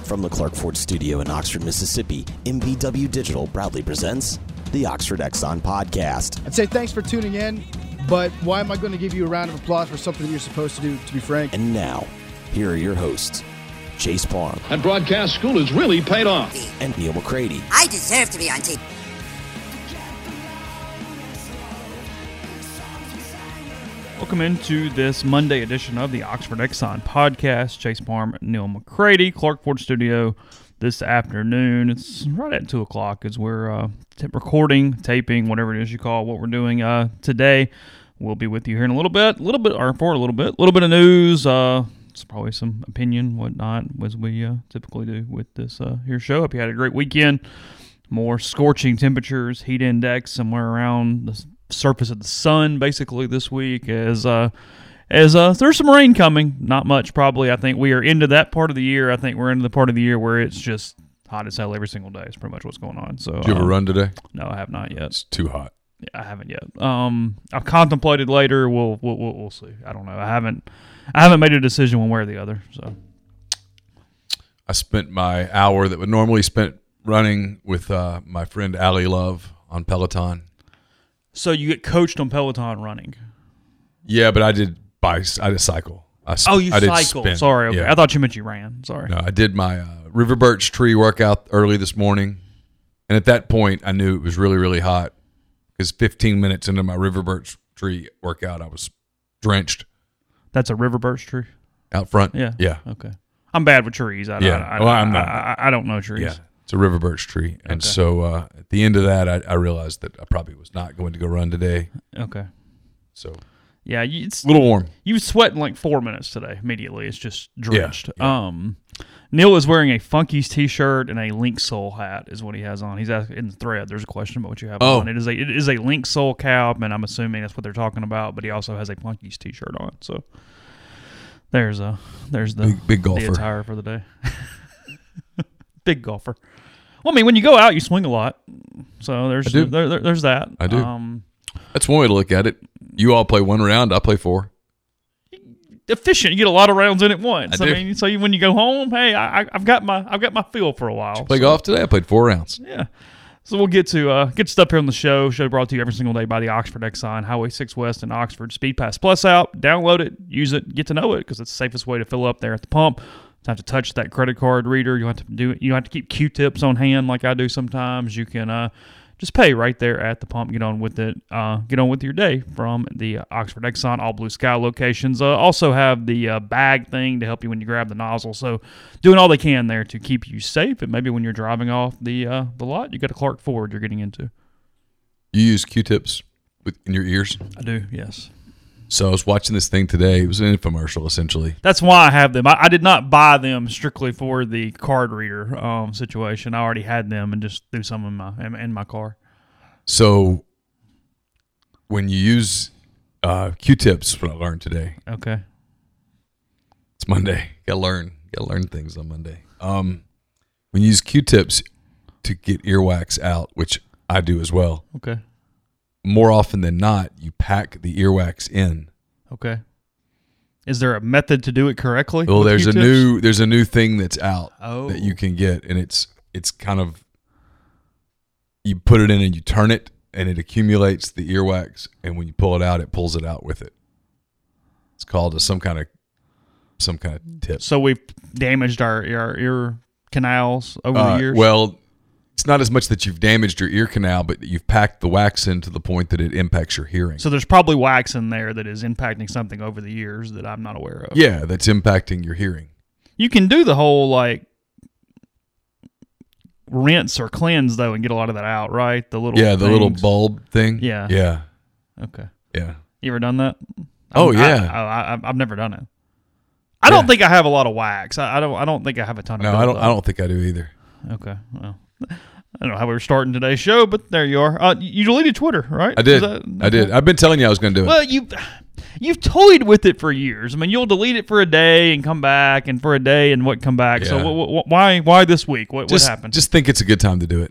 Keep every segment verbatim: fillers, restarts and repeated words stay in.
From the Clark Ford Studio in Oxford, Mississippi, M V W Digital proudly presents the Oxford Exxon Podcast. I'd say thanks for tuning in, but why am I going to give you a round of applause for something that you're supposed to do, to be frank? And now, here are your hosts, Chase Parham. And broadcast school has really paid off. And Neil McCready. I deserve to be on T V. Welcome into this Monday edition of the Oxford Exxon Podcast. Chase Parham, Neil McCready, Clark Ford Studio this afternoon. It's right at two o'clock as we're uh, t- recording, taping, whatever it is you call what we're doing uh, today. We'll be with you here in a little bit, a little bit, or for a little bit, a little bit of news. Uh, it's probably some opinion, whatnot, as we uh, typically do with this uh, here show. Hope you had a great weekend. More scorching temperatures, heat index somewhere around the surface of the sun basically this week as uh as uh there's some rain coming. Not much probably. I think we are into that part of the year. I think we're into the part of the year where it's just hot as hell every single day. It's pretty much what's going on. So did you have um, a run today? No, I have not yet. It's too hot. Yeah, I haven't yet. Um I've contemplated later. We'll we'll we'll, we'll see. I don't know. I haven't I haven't made a decision one way or the other. So I spent my hour that would normally spent running with uh, my friend Allie Love on Peloton. So you get coached on Peloton running? Yeah, but I did bike. I did cycle. I, oh, you I did cycle. spin. Sorry. Okay. Yeah. I thought you meant you ran. Sorry. No, I did my uh, River Birch Tree workout early this morning. And at that point, I knew it was really, really hot because fifteen minutes into my River Birch Tree workout, I was drenched. That's a River Birch tree? Out front? Yeah. Yeah. Okay. I'm bad with trees. I, yeah. I, I, well, I'm I, not. I, I don't know trees. Yeah. It's a River Birch Tree. And Okay. so uh, at the end of that, I, I realized that I probably was not going to go run today. Okay. So yeah, you- it's a little warm. You was sweating like four minutes today. Immediately, it's just drenched. Yeah, yeah. Um, Neil is wearing a Funkies t-shirt and a Link Soul hat. Is what he has on. He's asking in the thread. There's a question about what you have Oh. on. It is a it is a Link Soul cap, and I'm assuming that's what they're talking about. But he also has a Funkies t-shirt on. So there's a there's the Big, big golfer. the attire for the day. Big golfer. Well, I mean, when you go out, you swing a lot. So there's I do. There, there, there's that. I do. Um, That's one way to look at it. You all play one round. I play four. efficient. You get a lot of rounds in at once. I I, do. mean, so you, when you go home, hey, I, I- I've got my I've got my feel for a while. Play So, golf today? I played four rounds. Yeah. So we'll get to uh, get stuff here on the show. Show brought to you every single day by the Oxford Exxon, Highway six West and Oxford. Speed Pass Plus out. Download it, use it, get to know it because it's the safest way to fill up there at the pump. Don't have to touch that credit card reader. You don't have to do it. You don't have to keep Q-tips on hand like I do sometimes. You can uh, just pay right there at the pump. Get on with it. Uh, get on with your day from the uh, Oxford Exxon All Blue Sky locations. Uh, also have the uh, bag thing to help you when you grab the nozzle. So doing all they can there to keep you safe. And maybe when you're driving off the uh, the lot, you got a Clark Ford you're getting into. You use Q-tips with, in your ears? I do, yes. So I was watching this thing today. It was an infomercial, essentially. That's why I have them. I, I did not buy them strictly for the card reader um, situation. I already had them and just threw some in my in, in my car. So when you use uh, Q-tips, what I learned today. Okay. It's Monday. Got to learn. Got to learn things on Monday. Um, when you use Q-tips to get earwax out, which I do as well, Okay. more often than not, you pack the earwax in. Okay. Is there a method to do it correctly? Well, with there's Q-tips? a new there's a new thing that's out Oh. that you can get, and it's it's kind of you put it in and you turn it, and it accumulates the earwax, and when you pull it out, it pulls it out with it. It's called a, some kind of some kind of tip. So we've damaged our our ear canals over Uh, the years. well, it's not as much that you've damaged your ear canal, but you've packed the wax in to the point that it impacts your hearing. so there's probably wax in there that is impacting something over the years that I'm not aware of. Yeah, that's impacting your hearing. You can do the whole like rinse or cleanse though and get a lot of that out, right? The little Yeah, the little things. bulb thing. Yeah. Yeah. Okay. Yeah. You ever done that? Oh, I- yeah. I, I, I've never done it. I don't Yeah. think I have a lot of wax. I, I don't. I don't think I have a ton of. No, I don't buildup. I don't think I do either. Okay. Well, I don't know how we were starting today's show, but there you are. Uh, you deleted Twitter, right? I did. Is that- I did. I've been telling you I was going to do it. Well, you you've toyed with it for years. I mean, you'll delete it for a day and come back, and for a day and what come back. So Yeah. wh- wh- why why this week? What just, what happened? Just think it's a good time to do it.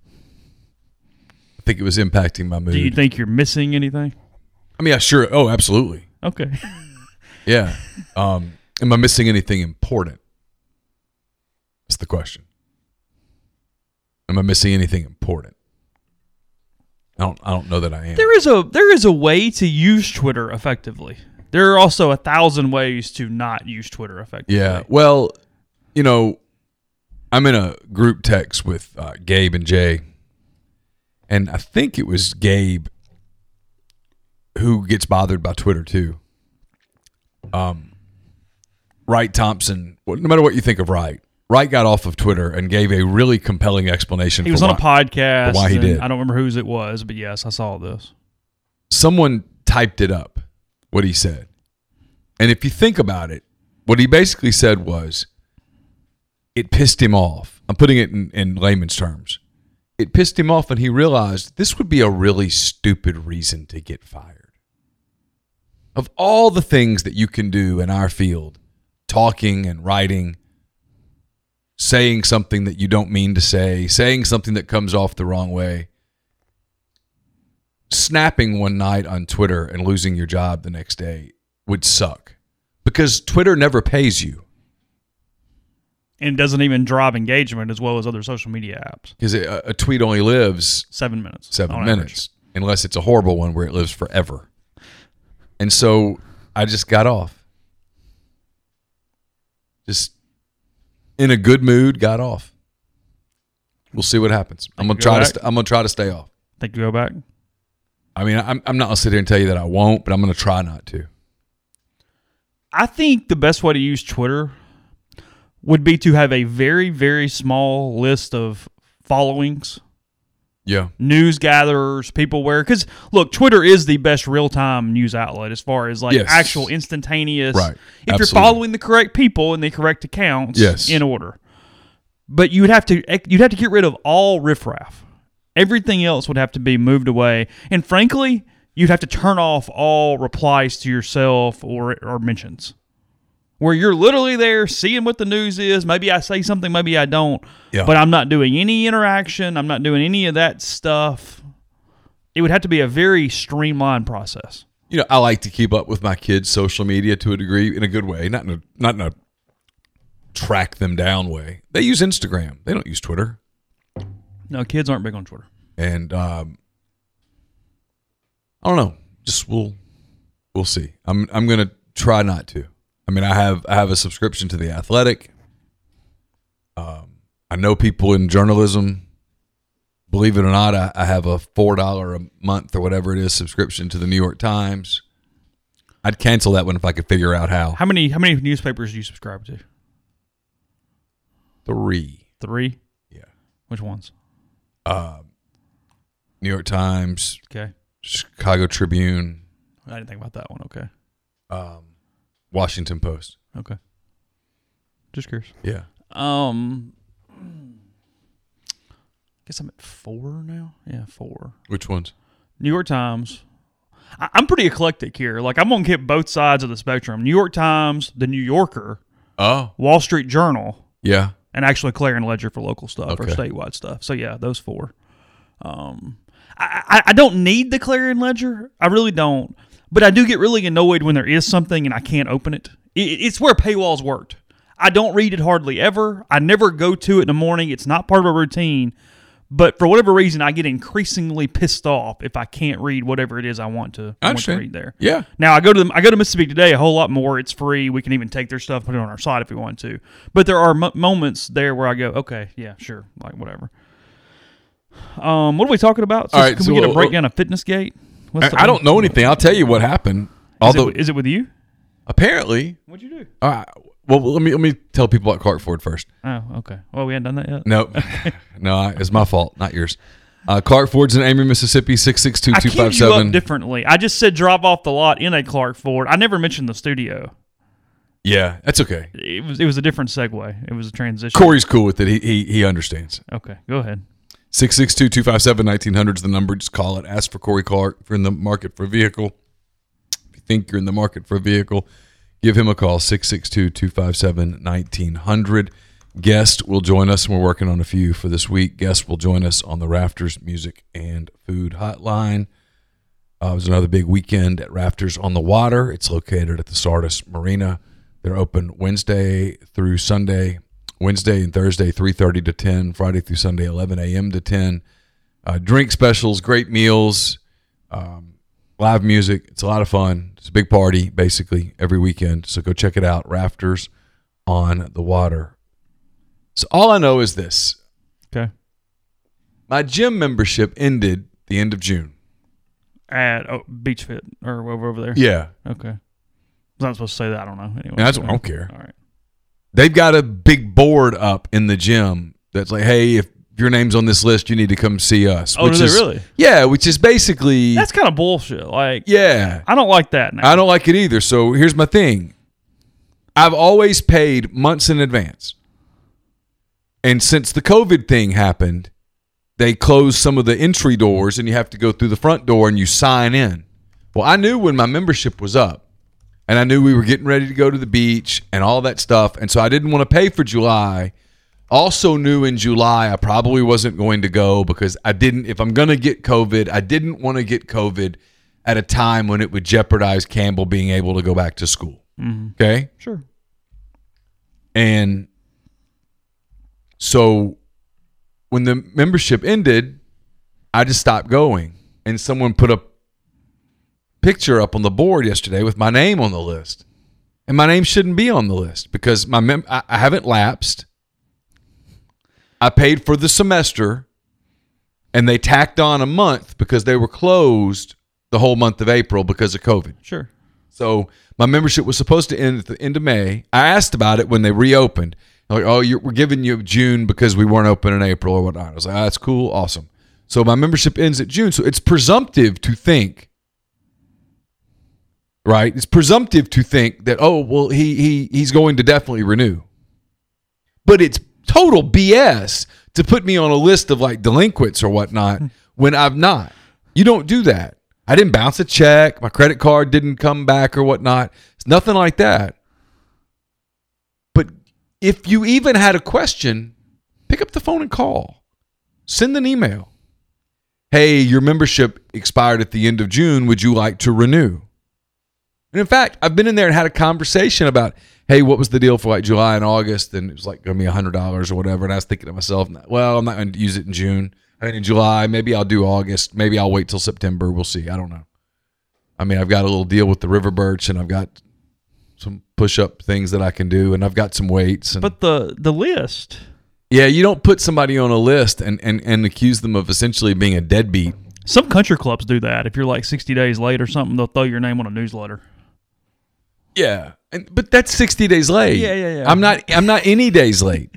I think it was impacting my mood. Do you think you're missing anything? I mean, yeah, sure. Oh, absolutely. Okay. Yeah. Um, am I missing anything important? That's the question. Am I missing anything important? I don't. I don't know that I am. There is a there is a way to use Twitter effectively. There are also a thousand ways to not use Twitter effectively. Yeah. Well, you know, I'm in a group text with uh, Gabe and Jay, and I think it was Gabe who gets bothered by Twitter too. Um, Wright Thompson. No matter what you think of Wright, Wright got off of Twitter and gave a really compelling explanation. He for was why, on a podcast. for why he and did. I don't remember whose it was, but yes, I saw this. Someone typed it up, what he said. And if you think about it, what he basically said was, it pissed him off. I'm putting it in, in layman's terms. It pissed him off, and he realized this would be a really stupid reason to get fired. Of all the things that you can do in our field, talking and writing, saying something that you don't mean to say, saying something that comes off the wrong way, snapping one night on Twitter and losing your job the next day would suck, because Twitter never pays you. And it doesn't even drive engagement as well as other social media apps. Because a, a tweet only lives Seven minutes. seven on minutes, unless it's a horrible one where it lives forever. And so I just got off. Just in a good mood, got off. We'll see what happens. I'm gonna you go try to. back? St- I'm gonna try to stay off. Think you go back? I mean, I'm. I'm not gonna sit here and tell you that I won't, but I'm gonna try not to. I think the best way to use Twitter would be to have a very, very small list of followings, Yeah. news gatherers, people where, because look, Twitter is the best real-time news outlet as far as like Yes. actual instantaneous. Right. If Absolutely. you're following the correct people and the correct accounts Yes. in order. But you'd have to you'd have to get rid of all riffraff. Everything else would have to be moved away. And frankly, you'd have to turn off all replies to yourself or or mentions. Where you're literally there seeing what the news is. Maybe I say something, maybe I don't. Yeah. But I'm not doing any interaction. I'm not doing any of that stuff. It would have to be a very streamlined process. You know, I like to keep up with my kids' social media to a degree, in a good way, not in a not in a track them down way. They use Instagram. They don't use Twitter. No, kids aren't big on Twitter. And um, I don't know. Just we'll we'll see. I'm I'm gonna try not to. I mean, I have I have a subscription to The Athletic. Um, I know people in journalism. Believe it or not, I, I have a four dollar a month or whatever it is subscription to the New York Times. I'd cancel that one if I could figure out how. How many how many newspapers do you subscribe to? Three. Three? Yeah. Which ones? Uh, New York Times, Okay. Chicago Tribune, I didn't think about that one. Okay. um, Washington Post. Okay. Just curious. Yeah. Um, I guess I'm at four now. Yeah, four. Which ones? New York Times. I, I'm pretty eclectic here. Like, I'm going to hit both sides of the spectrum. New York Times, The New Yorker, Oh, Wall Street Journal, yeah. and actually Clarion Ledger for local stuff or Okay. statewide stuff. So, yeah, those four. Um, I, I, I don't need the Clarion Ledger. I really don't. But I do get really annoyed when there is something and I can't open it. it it's where paywalls worked. I don't read it hardly ever. I never go to it in the morning. It's not part of a routine. But for whatever reason, I get increasingly pissed off if I can't read whatever it is I want to, I I want to understand. read there. Yeah. Now I go to I go to Mississippi Today a whole lot more. It's free. We can even take their stuff, put it on our site if we want to. But there are m- moments there where I go, okay, yeah, sure, like whatever. Um, what are we talking about? So All right, can so we get a we'll- breakdown of Fitness Gate? What's the- I, I don't know anything. I'll tell you what happened. Is, Although it, is it with you? apparently, What'd you do? all right, well, let me let me tell people about Clark Ford first. Oh, okay. Well, we hadn't done that yet. No, no, I- it's my fault, not yours. Uh, Clark Ford's in Amory, Mississippi, six six two, I two queued five you up seven. differently. I just said drive off the lot in a Clark Ford. I never mentioned the studio. Yeah, that's okay. It was it was a different segue. It was a transition. Corey's cool with it. He he, he understands. Okay, go ahead. six six two, two five seven, nineteen hundred is the number. Just call it. Ask for Corey Clark if you're in the market for a vehicle. If you think you're in the market for a vehicle, give him a call, six six two, two five seven, nineteen hundred. Guest will join us, and we're working on a few for this week. Guest will join us on the Rafters Music and Food Hotline. Uh, it was another big weekend at Rafters on the Water. It's located at the Sardis Marina. They're open Wednesday through Sunday, Wednesday and Thursday, three thirty to ten. Friday through Sunday, eleven a.m. to ten. Uh, drink specials, great meals, um, live music. It's a lot of fun. It's a big party, basically, every weekend. So go check it out, Rafters on the Water. So all I know is this. Okay. My gym membership ended the end of June. At oh, Beach Fit or over over there? Yeah. Okay. I was not supposed to say that. I don't know. Anyway. That's what I don't care. All right. They've got a big board up in the gym that's like, hey, if your name's on this list, you need to come see us. Oh, which do they is, really? Yeah, which is basically... That's kind of bullshit. Like, yeah. I don't like that now. I don't like it either. So here's my thing. I've always paid months in advance. And since the COVID thing happened, they closed some of the entry doors and you have to go through the front door and you sign in. Well, I knew when my membership was up and I knew we were getting ready to go to the beach and all that stuff. And so I didn't want to pay for July. Also knew in July I probably wasn't going to go because I didn't, if I'm going to get COVID, I didn't want to get COVID at a time when it would jeopardize Campbell being able to go back to school. Mm-hmm. Okay? Sure. And so when the membership ended, I just stopped going. And someone put a picture up on the board yesterday with my name on the list. And my name shouldn't be on the list because my mem- I, I haven't lapsed. I paid for the semester, and they tacked on a month because they were closed the whole month of April because of COVID. Sure. So my membership was supposed to end at the end of May. I asked about it when they reopened. They're like, oh, you're, we're giving you June because we weren't open in April or whatnot. I was like, oh, that's cool, awesome. So my membership ends at June. So it's presumptive to think, right? It's presumptive to think that, oh, well, he he he's going to definitely renew. But it's total B S to put me on a list of like delinquents or whatnot when I've not. You don't do that. I didn't bounce a check. My credit card didn't come back or whatnot. It's nothing like that. But if you even had a question, pick up the phone and call. Send an email. Hey, your membership expired at the end of June. Would you like to renew? And in fact, I've been in there and had a conversation about, hey, what was the deal for like July and August? And it was like going to be one hundred dollars or whatever. And I was thinking to myself, well, I'm not going to use it in June. I mean, in July, maybe I'll do August. Maybe I'll wait till September. We'll see. I don't know. I mean, I've got a little deal with the River Birch, and I've got some push-up things that I can do, and I've got some weights. And, but the the list. Yeah, you don't put somebody on a list and, and, and accuse them of essentially being a deadbeat. Some country clubs do that. If you're like sixty days late or something, they'll throw your name on a newsletter. Yeah, and, but that's sixty days late. Yeah, yeah, yeah. I'm not. I'm not any days late.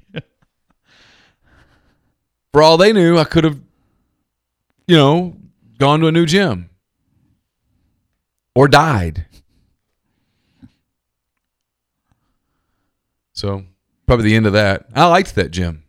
For all they knew, I could have, you know, gone to a new gym or died. So probably the end of that. I liked that gym.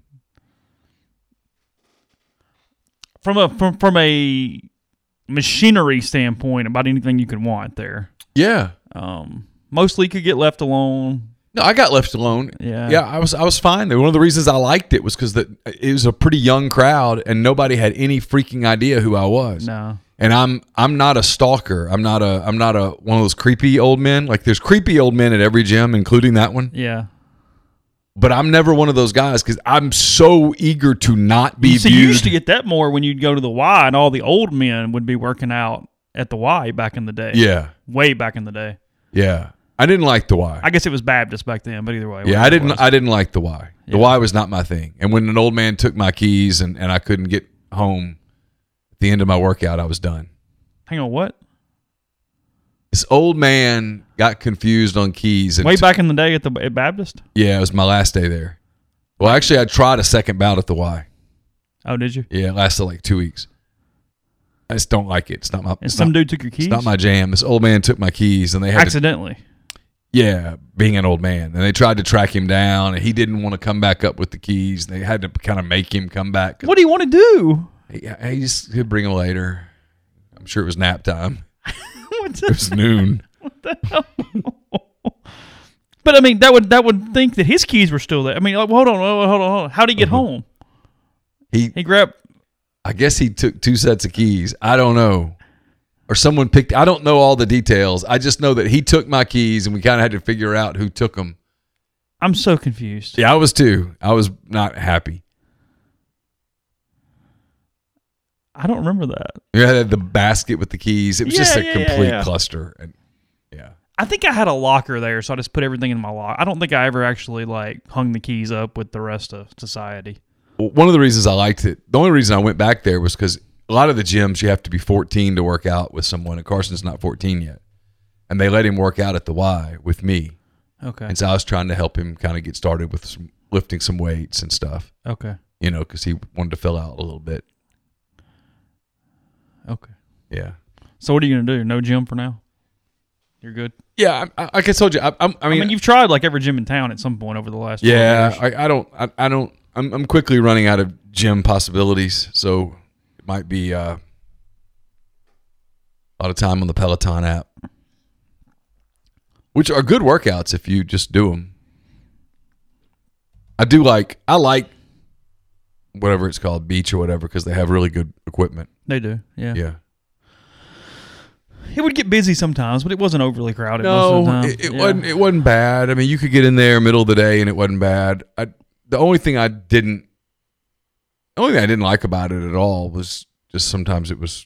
From a from from a machinery standpoint, about anything you could want there. Yeah. Um, mostly could get left alone. No, I got left alone. Yeah, yeah, I was I was fine. One of the reasons I liked it was because that it was a pretty young crowd and nobody had any freaking idea who I was. No, and I'm I'm not a stalker. I'm not a I'm not a one of those creepy old men. Like there's creepy old men at every gym, including that one. Yeah, but I'm never one of those guys because I'm so eager to not be so viewed. You used to get that more when you'd go to the Y, and all the old men would be working out at the Y back in the day. Yeah, way back in the day. Yeah. I didn't like the Y. I guess it was Baptist back then, but either way. Yeah, I didn't I didn't like the Y. The yeah. Y was not my thing. And when an old man took my keys and, and I couldn't get home at the end of my workout, I was done. Hang on, what? This old man got confused on keys. And Way t- back in the day at the at Baptist? Yeah, it was my last day there. Well, actually, I tried a second bout at the Y. Oh, did you? Yeah, it lasted like two weeks. I just don't like it. It's not my. And some not, dude took your keys? It's not my jam. This old man took my keys and they had accidentally. To, yeah, being an old man. And they tried to track him down and he didn't want to come back up with the keys. They had to kind of make him come back. What do you want to do? He, he just he'd bring him later. I'm sure it was nap time. What's it was noon. What the hell? But I mean, that would that would think that his keys were still there. I mean, hold on, hold on, hold on. How did he get uh-huh. home? He he grabbed. I guess he took two sets of keys. I don't know. Or someone picked, I don't know all the details. I just know that he took my keys and we kind of had to figure out who took them. I'm so confused. Yeah, I was too. I was not happy. I don't remember that. You had the basket with the keys. It was Yeah, just a yeah, yeah, complete yeah. cluster. And yeah. I think I had a locker there, so I just put everything in my locker. I don't think I ever actually like hung the keys up with the rest of society. Well, one of the reasons I liked it, the only reason I went back there was because a lot of the gyms you have to be fourteen to work out with someone, and Carson's not fourteen yet. And they let him work out at the Y with me. Okay. And so I was trying to help him kind of get started with some, lifting some weights and stuff, Okay. you know, because he wanted to fill out a little bit. Okay. Yeah. So what are you gonna do? No gym for now? You're good. Yeah, I, I, like I told you, I, I'm, I I mean, mean, you've tried like every gym in town at some point over the last. twelve yeah, years. I, I don't, I, I don't, I'm, I'm quickly running out of gym possibilities, so it might be uh, a lot of time on the Peloton app, which are good workouts if you just do them. I do like, I like whatever it's called, Beach or whatever, because they have really good equipment. They do. Yeah. Yeah. It would get busy sometimes, but it wasn't overly crowded. most of the No, time. it, it Yeah. wasn't. It wasn't bad. I mean, you could get in there middle of the day, and it wasn't bad. I, the only thing I didn't, the only thing I didn't like about it at all was just sometimes it was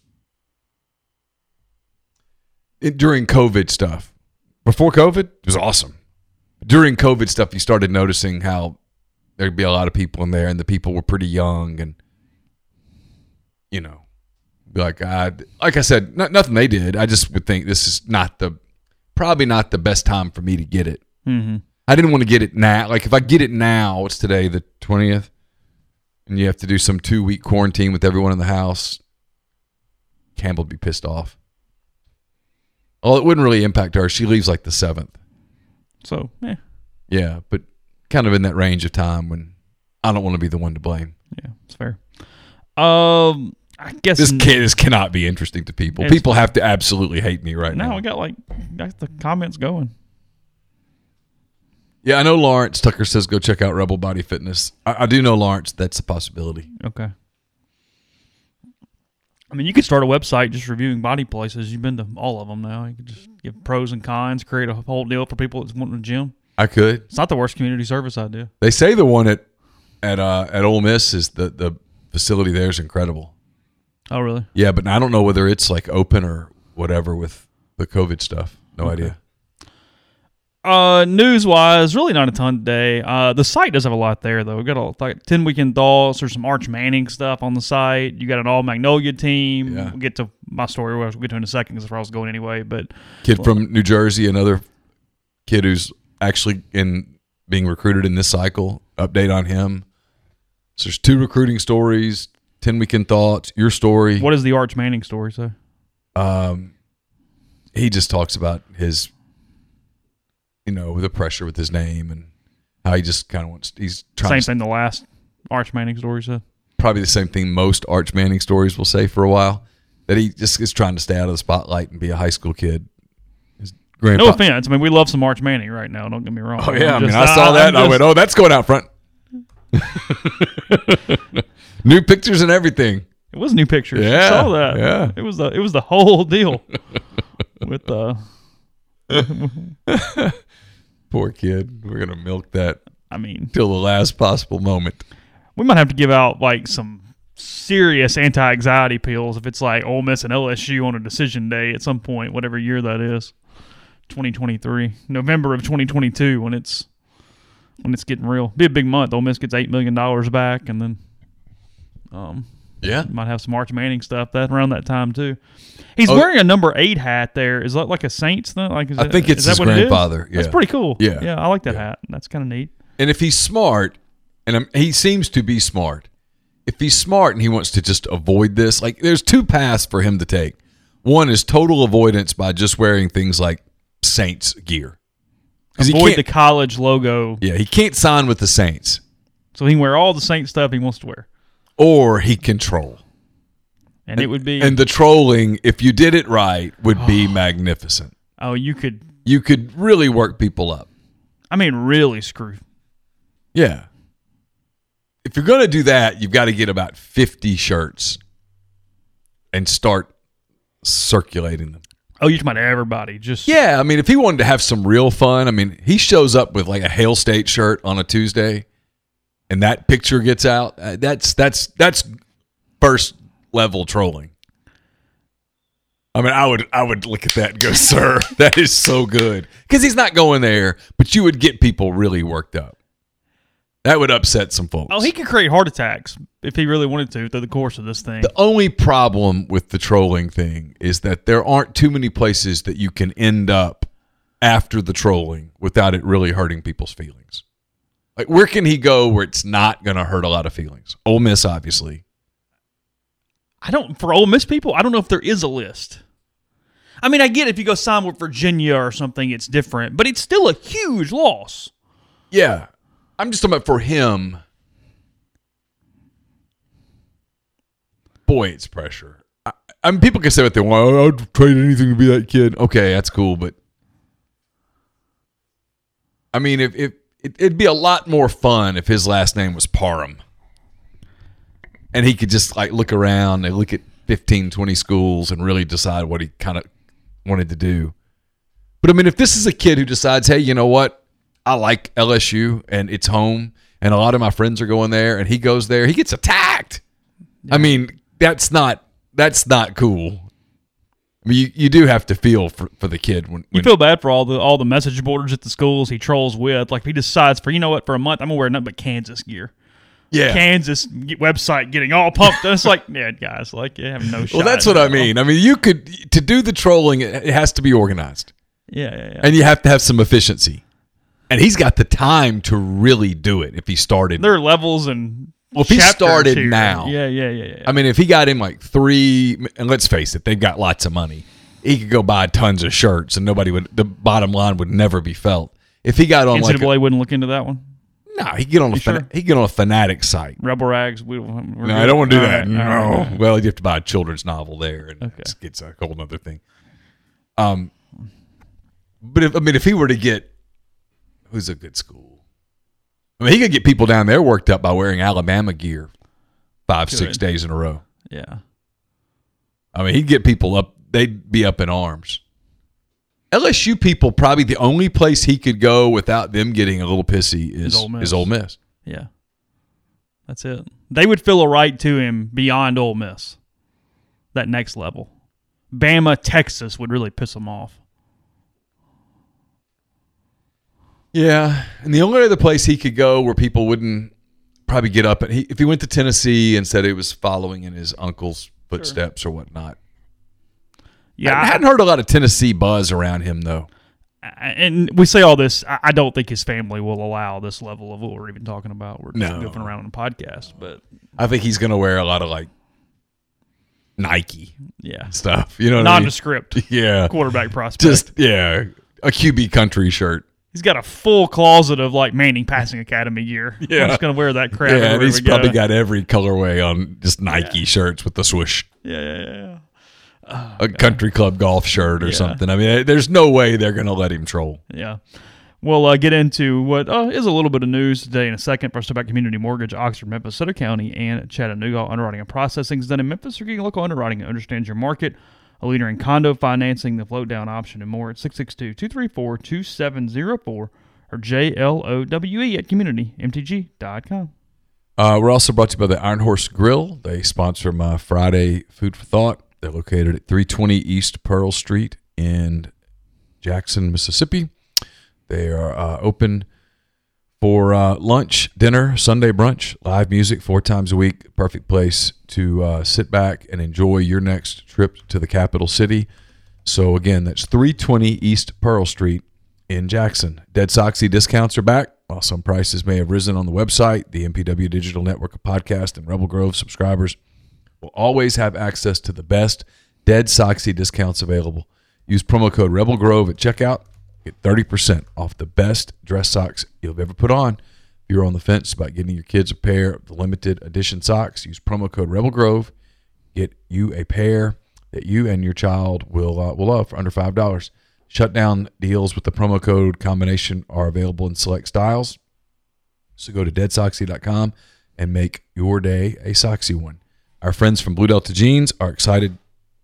it, during COVID stuff. Before COVID, it was awesome. During COVID stuff, you started noticing how there'd be a lot of people in there, and the people were pretty young, and you know. Be like, uh, like I said, not, nothing they did. I just would think this is not the, probably not the best time for me to get it. Mm-hmm. I didn't want to get it now. Like if I get it now, it's today the twentieth, and you have to do some two week quarantine with everyone in the house. Campbell would be pissed off. Oh, it wouldn't really impact her. She leaves like the seventh. So, yeah. Yeah, but kind of in that range of time when I don't want to be the one to blame. Yeah, it's fair. Um, I guess This kid this cannot be interesting to people. It's- People have to absolutely hate me right now now. we got like got the comments going. Yeah, I know Lawrence Tucker says go check out Rebel Body Fitness. I, I do know Lawrence. That's a possibility. Okay. I mean, you could start a website just reviewing body places. You've been to all of them now. You could just give pros and cons, create a whole deal for people that's wanting a gym. I could. It's not the worst community service idea. They say the one at at uh, at Ole Miss is the the facility there is incredible. Oh, really? Yeah, but I don't know whether it's like open or whatever with the COVID stuff. No Okay. idea. Uh, news-wise, really not a ton today. Uh, the site does have a lot there, though. We've got a, like ten weekend thoughts. There's some Arch Manning stuff on the site. You got an all Magnolia team. Yeah. We'll get to my story. We'll get to in a second because that's where I was going anyway. But Kid from New Jersey, another kid who's actually in being recruited in this cycle. Update on him. So there's two recruiting stories, ten weekend thoughts, your story. what is the Arch Manning story say? Um, he just talks about his, you know, the pressure with his name and how he just kind of wants. He's trying Same to thing the last Arch Manning story said. probably the same thing most Arch Manning stories will say for a while, that he just is trying to stay out of the spotlight and be a high school kid. His grandpa, No offense. I mean, we love some Arch Manning right now. Don't get me wrong. Oh yeah, I'm I mean, just- I saw that I'm and I just- went, oh, that's going out front. New pictures and everything. It was new pictures. Yeah, I saw that. yeah. It was the it was the whole deal with uh Poor kid. We're gonna milk that I mean, till the last possible moment. we might have to give out like some serious anti-anxiety pills if it's like Ole Miss and L S U on a decision day at some point, whatever year that is. twenty twenty-three, November of twenty twenty-two, when it's when it's getting real. Be a big month. Ole Miss gets eight million dollars back, and then um Yeah. you might have some Arch Manning stuff that around that time too. He's Oh. wearing a number eight hat there. Is that like a Saints thing? Like is I that- think it's is that his what it is? grandfather. That's Yeah. pretty cool. Yeah. yeah, I like that Yeah. hat. That's kind of neat. And if he's smart, and I'm, he seems to be smart, if he's smart and he wants to just avoid this, like there's two paths for him to take. One is total avoidance by just wearing things like Saints gear. 'Cause he Avoid the can't- college logo, Yeah, he can't sign with the Saints. so he can wear all the Saints stuff he wants to wear, Or he can troll. and, it would be And the trolling, if you did it right, would be magnificent. oh, you could, You could really work people up. I mean, really screw. Yeah. If you're going to do that, you've got to get about fifty shirts and start circulating them. Oh, you're talking about everybody. Just Yeah, I mean, if he wanted to have some real fun, I mean, he shows up with like a Hail State shirt on a Tuesday, and that picture gets out. Uh, that's that's that's first level trolling. I mean, I would I would look at that and go, sir, that is so good. Because he's not going there, but you would get people really worked up. That would upset some folks. Oh, he could create heart attacks if he really wanted to through the course of this thing. The only problem with the trolling thing is that there aren't too many places that you can end up after the trolling without it really hurting people's feelings. Like, where can he go where it's not going to hurt a lot of feelings? Ole Miss, obviously. I don't, for Ole Miss people, I don't know if there is a list. I mean, I get if you go sign with Virginia or something, it's different, but it's still a huge loss. Yeah. I'm just talking about for him. Boy, it's pressure. I, I mean, people can say what they want. Oh, I'd trade anything to be that kid. Okay, that's cool, but I mean, if, if it, it'd be a lot more fun if his last name was Parham, and he could just like look around and look at fifteen, twenty schools and really decide what he kind of wanted to do. But I mean, if this is a kid who decides, hey, you know what? I like L S U and it's home and a lot of my friends are going there, and he goes there, he gets attacked. Yeah. I mean, that's not that's not cool. I mean, you, you do have to feel for, for the kid. When, when you feel bad for all the all the message boards at the schools he trolls with. Like, if he decides for, you know what, for a month, I'm going to wear nothing but Kansas gear. Yeah. Kansas website getting all pumped. And it's like, yeah, guys, like, you have no shot. Well, that's what I mean. I mean, you could, to do the trolling, it has to be organized. Yeah, yeah, yeah. And you have to have some efficiency. And he's got the time to really do it if he started. There are levels and Well, if he started here. now. Yeah, yeah, yeah, yeah. I mean, if he got him like three, and let's face it, they've got lots of money. He could go buy tons of shirts and nobody would, the bottom line would never be felt. If he got on N C double A like. A, wouldn't look into that one? No, he could get on a sure? fan, he get on a Fanatic site. Rebel Rags. We, No, I don't want to do all that. right, no. right. Well, you have to buy a children's novel there, and Okay. it's, it's a whole other thing. Um, but if I mean, if he were to get, who's a good school? I mean, he could get people down there worked up by wearing Alabama gear five, Good. six days in a row. Yeah. I mean, he'd get people up. They'd be up in arms. L S U people, probably the only place he could go without them getting a little pissy is, Is Ole Miss. is Ole Miss. Yeah. That's it. They would feel a right to him beyond Ole Miss. That next level. Bama, Texas would really piss him off. Yeah, and the only other place he could go where people wouldn't probably get up, and he, if he went to Tennessee and said he was following in his uncle's footsteps or whatnot. Yeah, I hadn't heard a lot of Tennessee buzz around him, though. And we say all this, I don't think his family will allow this level of what we're even talking about. We're just No. goofing around on a podcast, but I think he's going to wear a lot of, like, Nike yeah. stuff. You know what I mean? Nondescript Yeah. quarterback prospect. Just, yeah, a Q B country shirt. He's got a full closet of, like, Manning Passing Academy gear. Yeah. I'm just going to wear that crap Yeah, everywhere and he's we go. probably got every colorway on just Nike shirts with the swoosh. Yeah, yeah, yeah, yeah. A country club golf shirt or Yeah. something. I mean, there's no way they're going to let him troll. Yeah. We'll uh, get into what uh, is a little bit of news today in a second. First, about Community Mortgage, Oxford, Memphis, Sutter County, and Chattanooga. Underwriting and processing is done in Memphis. You're getting local underwriting and understands your market. A leader in condo financing, the float down option, and more at six six two, two three four, two seven zero four or J L O W E at community m t g dot com. Uh, we're also brought to you by the Iron Horse Grill. They sponsor my Friday Food for Thought. They're located at three twenty East Pearl Street in Jackson, Mississippi. They are uh, open for uh, lunch, dinner, Sunday brunch, live music four times a week. Perfect place to uh, sit back and enjoy your next trip to the capital city. So, again, that's three twenty East Pearl Street in Jackson. Dead Soxy discounts are back. While some prices may have risen on the website, the M P W Digital Network of Podcast and Rebel Grove subscribers will always have access to the best Dead Soxy discounts available. Use promo code Rebel Grove at checkout. Get thirty percent off the best dress socks you'll ever put on. If you're on the fence about getting your kids a pair of the limited edition socks, use promo code Rebel Grove. Get you a pair that you and your child will uh, will love for under five dollars. Shutdown deals with the promo code combination are available in select styles. So go to dead soxy dot com and make your day a Soxy one. Our friends from Blue Delta Jeans are excited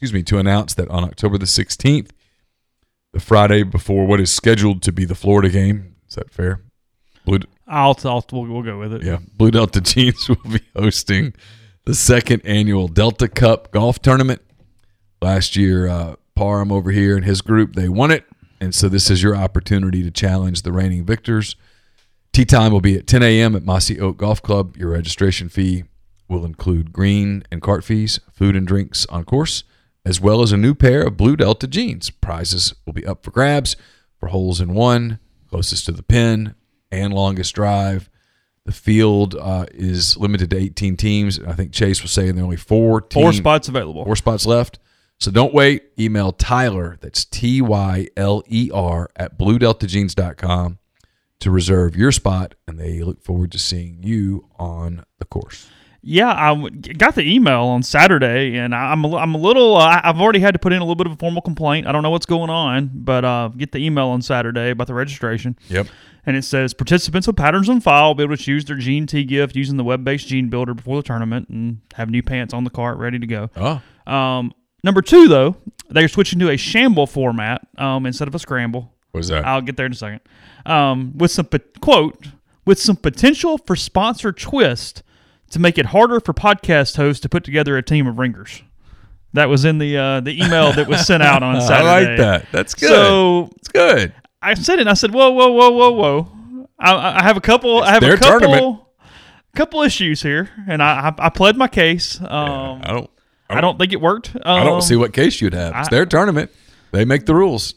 excuse me, to announce that on October the sixteenth, the Friday before what is scheduled to be the Florida game, is that fair? Blue, I'll, I'll we'll, we'll go with it. yeah, Blue Delta Jeans will be hosting the second annual Delta Cup golf tournament. Last year, uh, Parham over here and his group, they won it, and so this is your opportunity to challenge the reigning victors. Tee time will be at ten a.m. at Mossy Oak Golf Club. Your registration fee will include green and cart fees, food and drinks on course, as well as a new pair of Blue Delta jeans. Prizes will be up for grabs for holes in one, closest to the pin, and longest drive. The field uh, is limited to eighteen teams. I think Chase was saying there are only four teams. Four spots available. Four spots left. So don't wait. Email Tyler, that's T Y L E R, at blue delta jeans dot com to reserve your spot, and they look forward to seeing you on the course. Yeah, I w- got the email on Saturday, and I'm a, I'm a little. Uh, I've already had to put in a little bit of a formal complaint. I don't know what's going on, but uh, get the email on Saturday about the registration. Yep. And it says participants with patterns on file will be able to choose their Gene T gift using the web-based Gene Builder before the tournament and have new pants on the cart ready to go. Oh. Um, number two, though, they're switching to a shamble format um, instead of a scramble. What is that? I'll get there in a second. Um, with some quote with some potential for sponsor twist to make it harder for podcast hosts to put together a team of ringers. That was in the uh, the email that was sent out on Saturday. I like that. That's good. So it's good. I said it. And I said, "Whoa, whoa, whoa, whoa, whoa! I, I have a couple. It's I have their a couple, tournament. couple issues here, and I I, I pled my case. Um, Yeah, I don't. I don't, I don't think it worked. Um, I don't see what case you'd have. It's I- their tournament. They make the rules.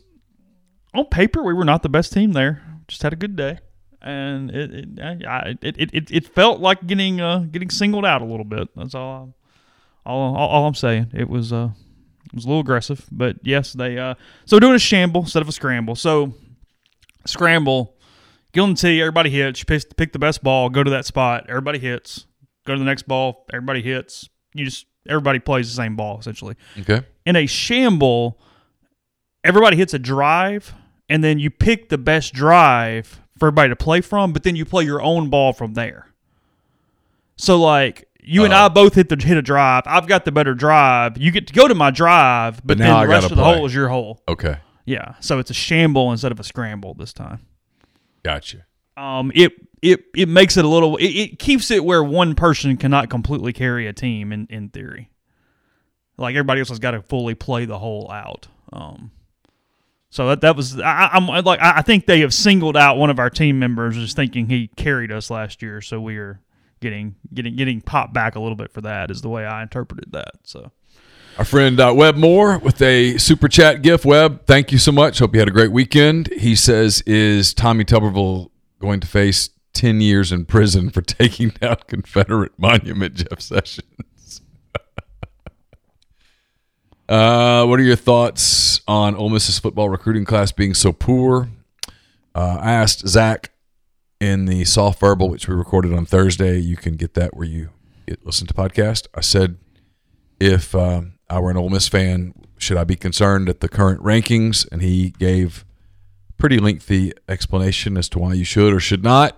On paper, we were not the best team there. Just had a good day, and it it I, it, it, it, it felt like getting uh, getting singled out a little bit. That's all. All, all, all I'm saying. It was uh, it was a little aggressive, but yes, they uh, so we're doing a shamble instead of a scramble. So scramble, get on the tee, everybody hits. You pick, pick the best ball, go to that spot, everybody hits. Go to the next ball, everybody hits. You just everybody plays the same ball essentially. Okay. In a shamble, everybody hits a drive, and then you pick the best drive for everybody to play from, but then you play your own ball from there. So, like, you and Uh, I both hit the hit a drive. I've got the better drive. You get to go to my drive, but, But then now the I rest gotta of the play. hole is your hole. Okay. Yeah, so it's a shamble instead of a scramble this time. Gotcha. Um, it it it makes it a little. It, it keeps it where one person cannot completely carry a team in, in theory. Like everybody else has got to fully play the hole out. Um, so that that was I, I'm like I think they have singled out one of our team members as thinking he carried us last year. So we are getting getting getting popped back a little bit for that is the way I interpreted that. So. Our friend uh, Webb Moore with a super chat gift. Webb, thank you so much. Hope you had a great weekend. He says, is Tommy Tuberville going to face ten years in prison for taking down Confederate monument, Jeff Sessions? uh, what are your thoughts on Ole Miss's football recruiting class being so poor? Uh, I asked Zach in the soft verbal, which we recorded on Thursday. You can get that where you get, listen to podcast. I said, if um, I were an Ole Miss fan, should I be concerned at the current rankings? And he gave a pretty lengthy explanation as to why you should or should not.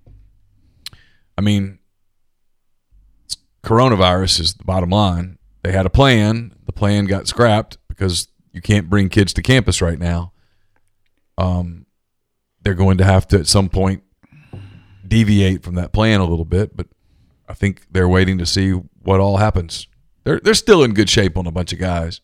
I mean, coronavirus is the bottom line. They had a plan. The plan got scrapped because you can't bring kids to campus right now. Um, they're going to have to, at some point, deviate from that plan a little bit, but I think they're waiting to see what all happens. They're they're still in good shape on a bunch of guys.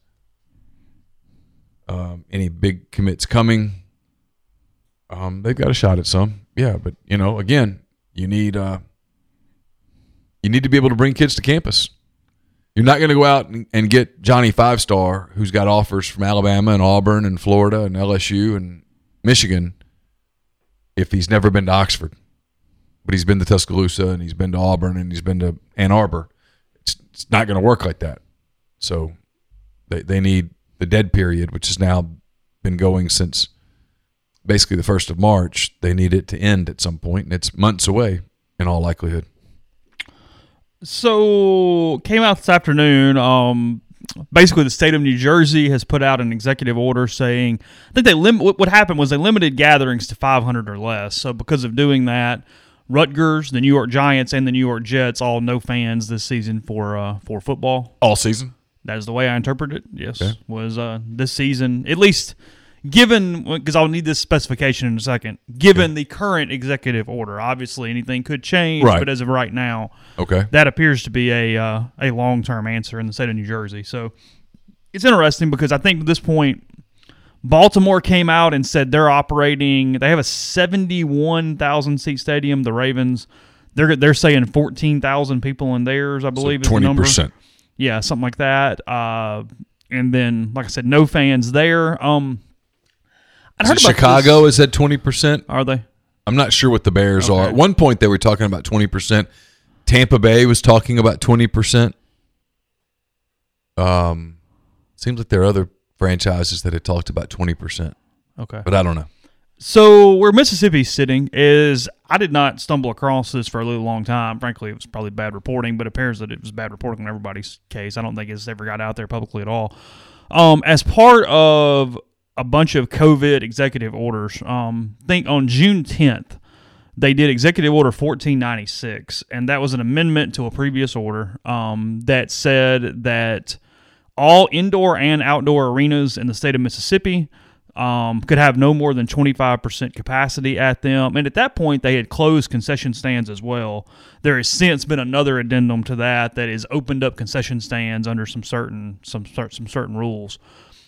Um, any big commits coming? Um, they've got a shot at some, yeah. But you know, again, you need uh, you need to be able to bring kids to campus. You're not going to go out and, and get Johnny Five Star, who's got offers from Alabama and Auburn and Florida and L S U and Michigan, if he's never been to Oxford. But he's been to Tuscaloosa and he's been to Auburn and he's been to Ann Arbor. It's, it's not going to work like that. So they they need the dead period, which has now been going since basically the first of March. They need it to end at some point, and it's months away in all likelihood. So came out this afternoon. Um, basically, the state of New Jersey has put out an executive order saying I think they lim- what, what happened was they limited gatherings to five hundred or less. So because of doing that, Rutgers, the New York Giants, and the New York Jets all no fans this season for uh, for football. All season? That is the way I interpret it. Yes, Okay. was uh, this season at least. Given, because I'll need this specification in a second, given Okay. the current executive order, obviously anything could change, Right. but as of right now, Okay. that appears to be a uh, a long term answer in the state of New Jersey. So it's interesting because I think at this point, Baltimore came out and said they're operating. They have a seventy-one thousand seat stadium. The Ravens, they're they're saying fourteen thousand people in theirs. I believe is the twenty number. percent. Yeah, something like that. Uh, and then, like I said, no fans there. Um. I heard about Chicago this. is at twenty percent. Are they? I'm not sure what the Bears Okay. are. At one point, they were talking about twenty percent. Tampa Bay was talking about twenty percent. Um, seems like there are other franchises that had talked about twenty percent, Okay. but I don't know. So where Mississippi's sitting is, I did not stumble across this for a really long time. Frankly, it was probably bad reporting, but it appears that it was bad reporting in everybody's case. I don't think it's ever got out there publicly at all. Um, as part of a bunch of COVID executive orders, um, I think on June tenth, they did Executive Order fourteen ninety-six, and that was an amendment to a previous order um, that said that all indoor and outdoor arenas in the state of Mississippi um, could have no more than twenty-five percent capacity at them. And at that point, they had closed concession stands as well. There has since been another addendum to that that has opened up concession stands under some certain some cer- some certain rules.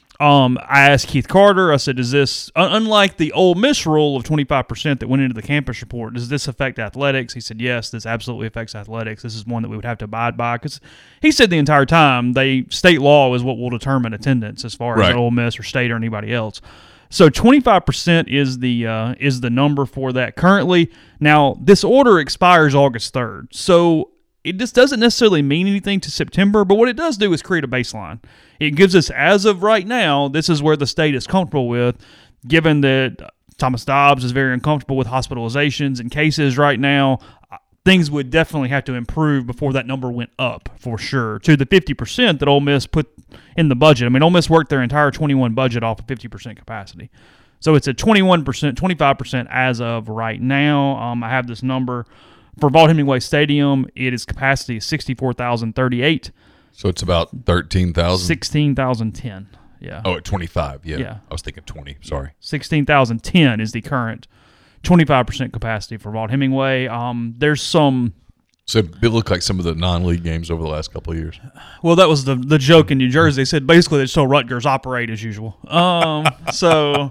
Um, I asked Keith Carter, I said, does this, un- unlike the Ole Miss rule of twenty-five percent that went into the campus report, does this affect athletics? He said, yes, this absolutely affects athletics. This is one that we would have to abide by. Because he said the entire time, they state law is what will determine attendance as far Right. as Ole Miss or State or anybody else. So twenty-five percent is the uh, is the number for that currently. Now, this order expires August third. So it just doesn't necessarily mean anything to September, but what it does do is create a baseline. It gives us, as of right now, this is where the state is comfortable with, given that Thomas Dobbs is very uncomfortable with hospitalizations and cases right now. Things would definitely have to improve before that number went up, for sure, to the fifty percent that Ole Miss put in the budget. I mean, Ole Miss worked their entire twenty-one budget off of fifty percent capacity. So it's at twenty-one percent, twenty-five percent as of right now. Um, I have this number. For Vaught Hemingway Stadium, it is capacity is sixty-four thousand thirty-eight. So it's about thirteen thousand. sixteen thousand ten. Yeah. Oh, at twenty-five. Yeah. Yeah. I was thinking twenty. Sorry. sixteen thousand ten is the current twenty-five percent capacity for Vaught Hemingway. Um, there's some. So it looked like some of the non-league games over the last couple of years. Well, that was the the joke in New Jersey. They said basically they still Rutgers operate as usual. Um, so,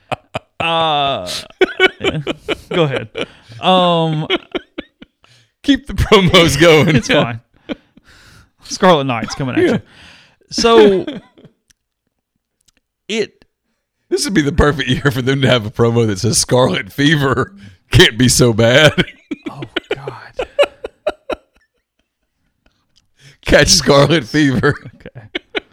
uh, yeah. Go ahead. Um, Keep the promos going. it's fine. Scarlet Knight's coming at you. So, it. This would be the perfect year for them to have a promo that says Scarlet Fever can't be so bad. Oh God. Catch Scarlet Fever. Okay.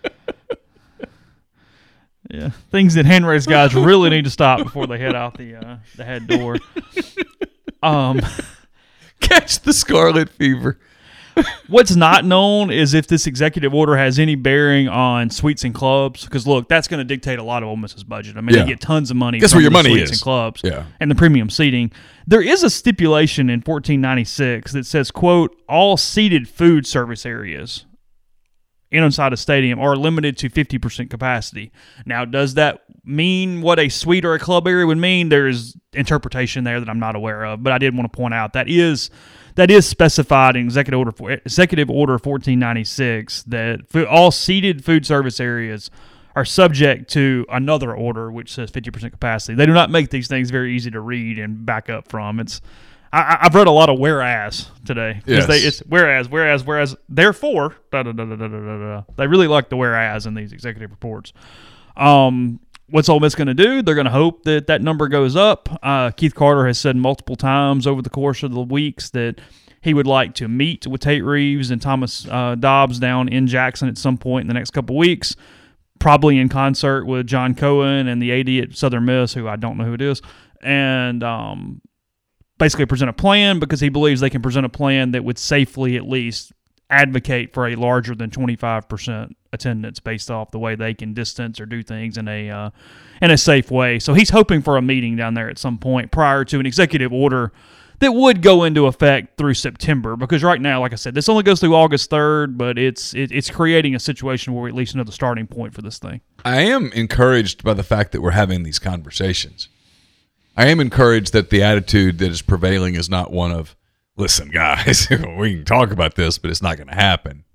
Yeah, things that hand race guys really need to stop before they head out the uh, the head door. Um, Catch the Scarlet Fever. what's not known is if this executive order has any bearing on suites and clubs. Because look, that's going to dictate a lot of Ole Miss's budget. I mean, Yeah. they get tons of money. Guess from where your the money suites is. and clubs. Yeah. And the premium seating. There is a stipulation in fourteen ninety-six that says, "quote all seated food service areas inside a stadium are limited to fifty percent capacity." Now, does that mean what a suite or a club area would mean? There's interpretation there that I'm not aware of, but I did want to point out that is that is specified in Executive Order Executive Order fourteen ninety-six that all seated food service areas are subject to another order which says fifty percent capacity. They do not make these things very easy to read and back up from. It's I, I've read a lot of whereas today. Yes. They, it's whereas, whereas, whereas, therefore, da, da, da, da, da, da, da. They really like the whereas in these executive reports. Um, what's Ole Miss going to do? They're going to hope that that number goes up. Uh, Keith Carter has said multiple times over the course of the weeks that he would like to meet with Tate Reeves and Thomas uh, Dobbs down in Jackson at some point in the next couple weeks, probably in concert with John Cohen and the A D at Southern Miss, who I don't know who it is, and um, basically present a plan because he believes they can present a plan that would safely at least advocate for a larger than twenty-five percent attendance based off the way they can distance or do things in a uh, in a safe way. So he's hoping for a meeting down there at some point prior to an executive order that would go into effect through September, because right now, like I said, this only goes through August third, but it's it, it's creating a situation where we at least know the starting point for this thing. I am encouraged by the fact that we're having these conversations. I am encouraged that the attitude that is prevailing is not one of, listen, guys, we can talk about this, but it's not going to happen.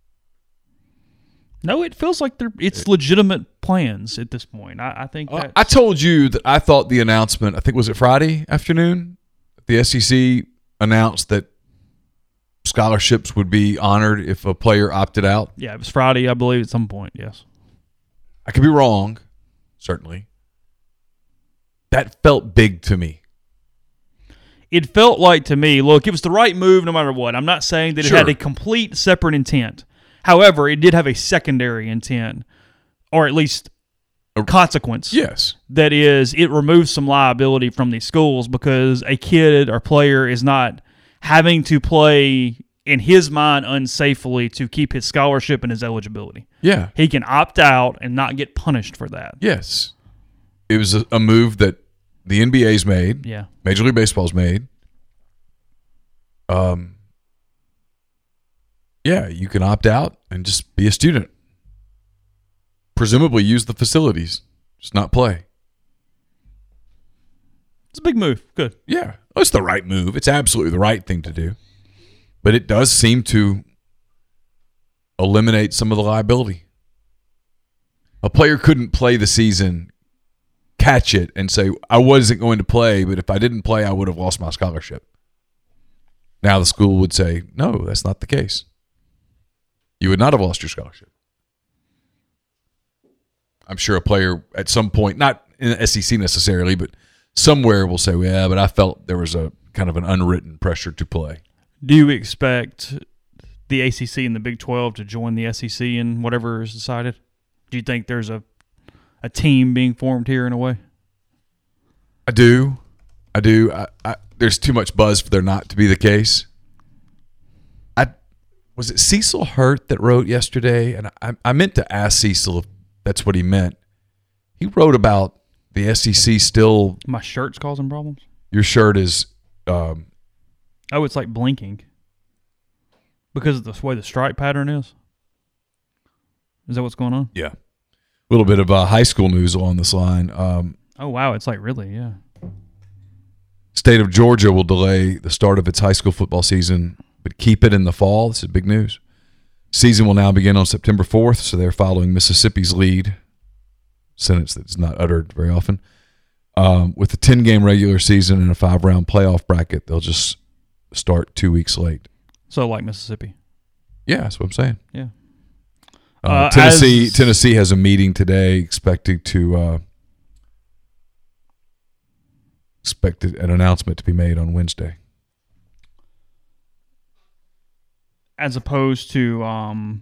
No, it feels like they're it's legitimate plans at this point. I, I think that I told you that I thought the announcement, I think, was it Friday afternoon? The S E C announced that scholarships would be honored if a player opted out. Yeah, it was Friday, I believe, at some point, yes. I could be wrong, certainly. That felt big to me. It felt like to me, look, it was the right move no matter what. I'm not saying that it Sure. had a complete separate intent. However, it did have a secondary intent, or at least a consequence. Yes. That is, it removes some liability from these schools because a kid or player is not having to play, in his mind, unsafely to keep his scholarship and his eligibility. Yeah. He can opt out and not get punished for that. Yes. It was a, a move that the N B A's made. Yeah. Major League Baseball's made. Um. Yeah, you can opt out and just be a student. Presumably use the facilities, just not play. It's a big move. Good. Yeah, it's the right move. It's absolutely the right thing to do. But it does seem to eliminate some of the liability. A player couldn't play the season, catch it, and say, I wasn't going to play, but if I didn't play, I would have lost my scholarship. Now the school would say, no, that's not the case. You would not have lost your scholarship. I'm sure a player at some point, not in the S E C necessarily, but somewhere will say, well, yeah, but I felt there was a kind of an unwritten pressure to play. Do you expect the A C C and the Big twelve to join the S E C in whatever is decided? Do you think there's a a team being formed here in a way? I do. I do. I, I, there's too much buzz for there not to be the case. I Was it Cecil Hurt that wrote yesterday? And I, I meant to ask Cecil if that's what he meant. He wrote about the S E C still. My shirt's causing problems? Your shirt is. Um, oh, it's like blinking because of the way the stripe pattern is. Is that what's going on? Yeah. A little bit of uh, high school news along this line. Um, oh, wow. It's like really, yeah. State of Georgia will delay the start of its high school football season, but keep it in the fall. This is big news. Season will now begin on September fourth, so they're following Mississippi's lead, sentence that's not uttered very often. Um, with a ten-game regular season and a five-round playoff bracket, they'll just start two weeks late. So like Mississippi. Yeah, that's what I'm saying. Yeah. Uh, Uh, Tennessee as- Tennessee has a meeting today, expecting to uh, expected an announcement to be made on Wednesday. As opposed to um,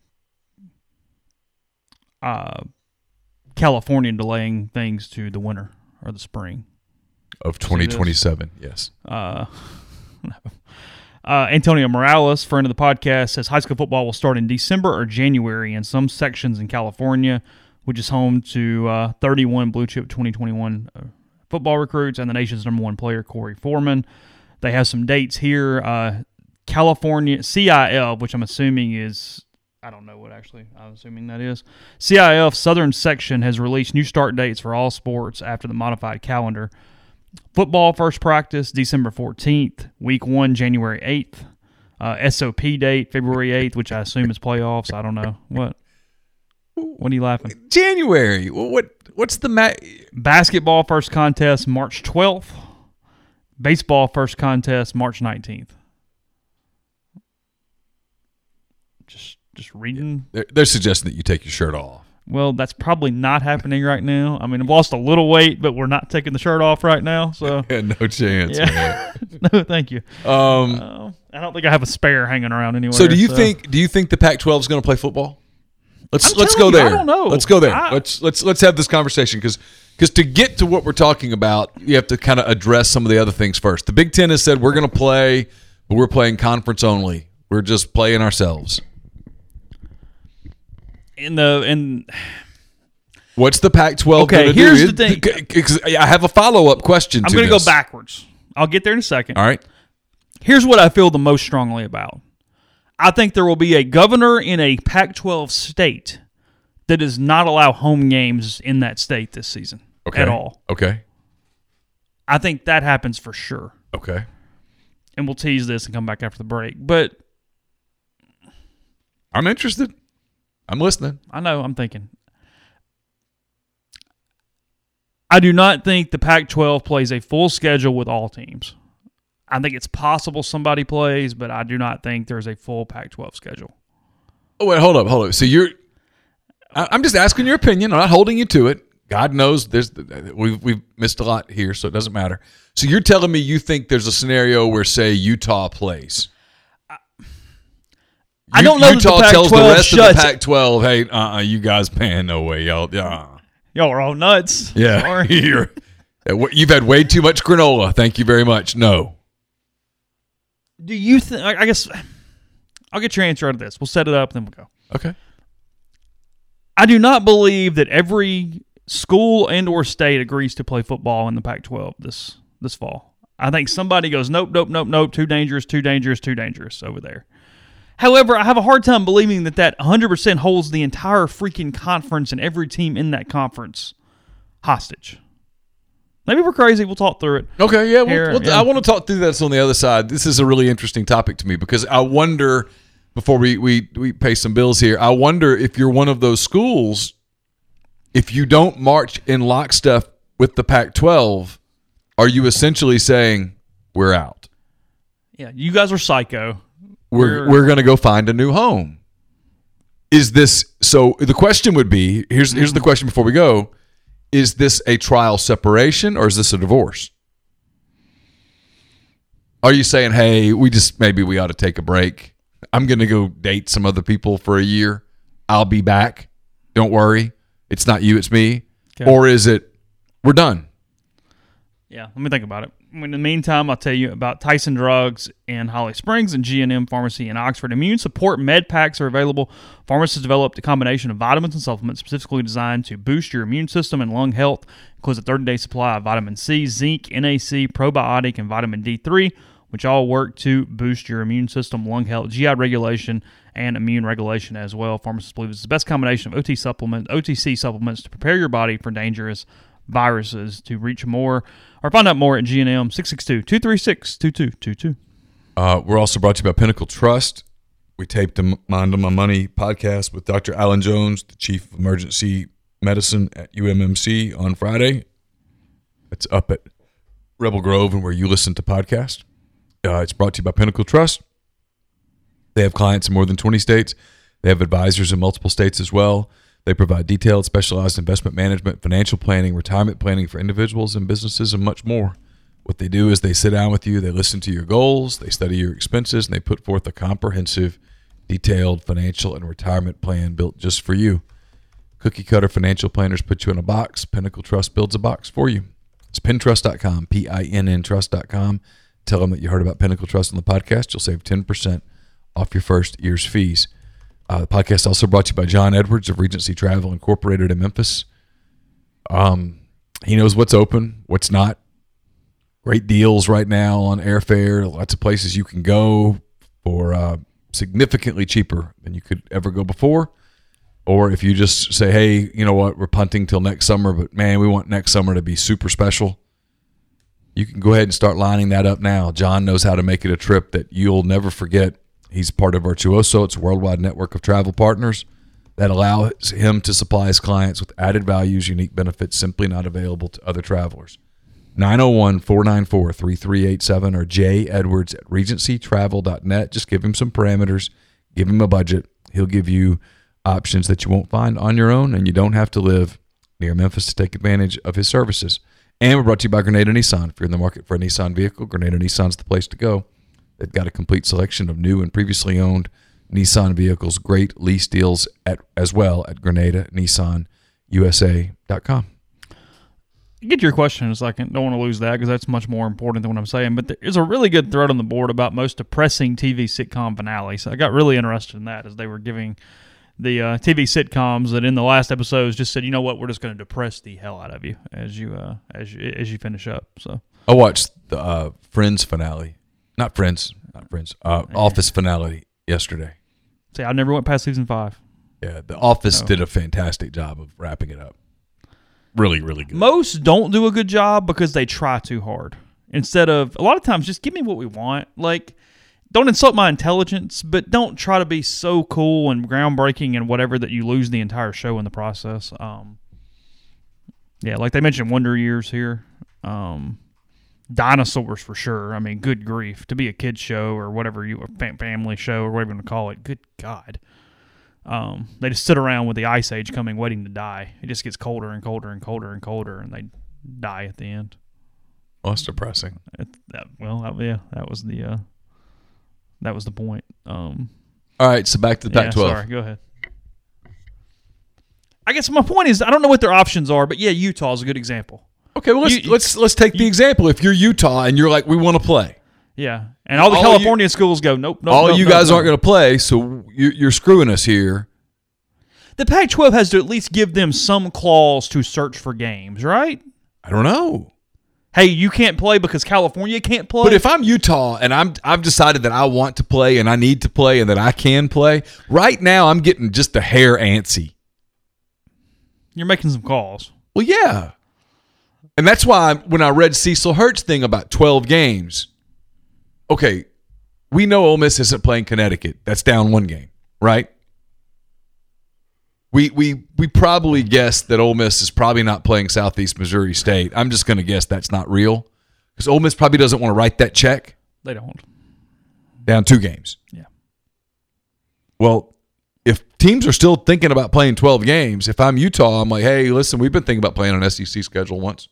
uh, California delaying things to the winter or the spring. Of twenty twenty-seven, yes. Uh, uh, Antonio Morales, friend of the podcast, says high school football will start in December or January in some sections in California, which is home to uh, thirty-one blue-chip twenty twenty-one uh, football recruits and the nation's number one player, Corey Foreman. They have some dates here. Uh, California C I L, which I'm assuming is, I don't know what actually I'm assuming that is. C I F Southern Section has released new start dates for all sports after the modified calendar. Football first practice December fourteenth, week one January eighth, uh, S O P date February eighth, which I assume is playoffs. I don't know. What? What are you laughing? January. Well, what? What's the ma- Basketball first contest March twelfth. Baseball first contest March nineteenth. Just just reading. They're, they're suggesting that you take your shirt off. Well, that's probably not happening right now. I mean, I've lost a little weight, but we're not taking the shirt off right now. So Yeah, no chance. yeah, no, thank you. Um, Uh, I don't think I have a spare hanging around anywhere. so do you think? Do you think the Pac twelve is going to play football? Let's I'm let's go telling you, I there. don't know. Let's go there. I- let's let's let's have this conversation because because to get to what we're talking about, you have to kind of address some of the other things first. The Big Ten has said we're going to play, but we're playing conference only. We're just playing ourselves. in the in? What's the Pac twelve Okay, going to do? here's the thing. Because I have a follow up question. I'm to going to go this. backwards. I'll get there in a second. All right. Here's what I feel the most strongly about. I think there will be a governor in a Pac twelve state that does not allow home games in that state this season Okay. at all. Okay. I think that happens for sure. Okay. And we'll tease this and come back after the break. But I'm interested. I'm listening. I know, I'm thinking. I do not think the Pac twelve plays a full schedule with all teams. I think it's possible somebody plays, but I do not think there's a full Pac twelve schedule. Oh, wait, hold up, hold up. So you're I- I'm just asking your opinion. I'm not holding you to it. God knows there's we've we've missed a lot here, so it doesn't matter. So you're telling me you think there's a scenario where, say, Utah plays? I don't know that the Utah tells the Pac twelve rest of the shuts- Pac twelve, hey, uh-uh, you guys, man, no way, y'all. Yeah, Y'all are all nuts. yeah. Sorry. You're, you've had way too much granola. Thank you very much. No. Do you think? I guess I'll get your answer out of this. We'll set it up, and then we'll go. Okay. I do not believe that every school and or state agrees to play football in the Pac twelve this this fall. I think somebody goes, nope, nope, nope, nope, too dangerous, too dangerous, too dangerous over there. However, I have a hard time believing that that one hundred percent holds the entire freaking conference and every team in that conference hostage. Maybe we're crazy. We'll talk through it. Okay, yeah. Here, We'll, we'll, yeah. I want to talk through this on the other side. This is a really interesting topic to me because I wonder, before we, we, we pay some bills here, I wonder if you're one of those schools, if you don't march in lockstep with the Pac twelve, are you essentially saying, we're out? Yeah, you guys are psycho. We're, we're going to go find a new home. Is this, so the question would be, here's here's the question before we go, is this a trial separation or is this a divorce? Are you saying, hey, we just, maybe we ought to take a break. I'm going to go date some other people for a year. I'll be back. Don't worry. It's not you, it's me. Okay. Or is it, we're done? Yeah, let me think about it. In the meantime, I'll tell you about Tyson Drugs in Holly Springs and G and M Pharmacy in Oxford. Immune support med packs are available. Pharmacists developed a combination of vitamins and supplements specifically designed to boost your immune system and lung health. Includes a thirty-day supply of vitamin C, zinc, N A C, probiotic, and vitamin D three, which all work to boost your immune system, lung health, G I regulation, and immune regulation as well. Pharmacists believe it's the best combination of O T supplement, O T C supplements to prepare your body for dangerous viruses. To reach more or find out more at G and M, six six two, two three six, two two two two. Uh, we're also brought to you by Pinnacle Trust. We taped the Mind on My Money podcast with Doctor Alan Jones, the Chief of Emergency Medicine at U M M C on Friday. It's up at Rebel Grove and where you listen to podcasts. Uh, it's brought to you by Pinnacle Trust. They have clients in more than twenty states. They have advisors in multiple states as well. They provide detailed, specialized investment management, financial planning, retirement planning for individuals and businesses, and much more. What they do is they sit down with you, they listen to your goals, they study your expenses, and they put forth a comprehensive, detailed financial and retirement plan built just for you. Cookie cutter financial planners put you in a box. Pinnacle Trust builds a box for you. It's pintrust dot com, P I N N trust dot com. Tell them that you heard about Pinnacle Trust on the podcast. You'll save ten percent off your first year's fees. Uh, the podcast also brought to you by John Edwards of Regency Travel Incorporated in Memphis. Um, he knows what's open, what's not. Great deals right now on airfare. Lots of places you can go for uh, significantly cheaper than you could ever go before. Or if you just say, hey, you know what, we're punting till next summer, but man, we want next summer to be super special. You can go ahead and start lining that up now. John knows how to make it a trip that you'll never forget. He's part of Virtuoso. It's a worldwide network of travel partners that allows him to supply his clients with added values, unique benefits simply not available to other travelers. nine oh one, four nine four, three three eight seven or J Edwards at regency travel dot net. Just give him some parameters. Give him a budget. He'll give you options that you won't find on your own, and you don't have to live near Memphis to take advantage of his services. And we're brought to you by Grenada Nissan. If you're in the market for a Nissan vehicle, Grenada Nissan's the place to go. They've got a complete selection of new and previously owned Nissan vehicles. Great lease deals at as well at Grenada Nissan U S A dot com. Get to your question in a second. Don't want to lose that because that's much more important than what I'm saying. But there's a really good thread on the board about most depressing T V sitcom finales. I got really interested in that as they were giving the uh, T V sitcoms that in the last episodes just said, you know what, we're just going to depress the hell out of you as you uh, as you as you finish up. So I watched the uh, Friends finale. Not Friends. Not Friends. Uh, Office finale yesterday. See, I never went past season five. Yeah, The Office No. did a fantastic job of wrapping it up. Really, really good. Most don't do a good job because they try too hard. Instead of, a lot of times, just give me what we want. Like, don't insult my intelligence, but don't try to be so cool and groundbreaking and whatever that you lose the entire show in the process. Um, yeah, like they mentioned Wonder Years here. Um, dinosaurs for sure. I mean, good grief. To be a kid's show or whatever, you a family show or whatever you want to call it, good God. Um, they just sit around with the ice age coming, waiting to die. It just gets colder and colder and colder and colder, and they die at the end. Well, that's depressing. It, that, well, that, yeah, that was the uh, that was the point. Um, All right, so back to the yeah, Pac twelve. sorry, go ahead. I guess my point is I don't know what their options are, but yeah, Utah is a good example. Okay, well let's You- let's let's take the example. If you're Utah and you're like, we want to play, Yeah, and all the All California schools go, nope, nope. all nope, you nope, guys nope. aren't going to play, so you're, you're screwing us here. The Pac twelve has to at least give them some clause to search for games, right? I don't know. Hey, you can't play because California can't play. But if I'm Utah and I'm I've decided that I want to play and I need to play and that I can play, right now I'm getting just a hair antsy. You're making some calls. Well, yeah. And that's why when I read Cecil Hurt's thing about twelve games, okay, we know Ole Miss isn't playing Connecticut. That's down one game, right? We we we probably guessed that Ole Miss is probably not playing Southeast Missouri State. I'm just going to guess that's not real because Ole Miss probably doesn't want to write that check. They don't. Down two games. Yeah. Well, if teams are still thinking about playing twelve games, if I'm Utah, I'm like, hey, listen, we've been thinking about playing an S E C schedule once.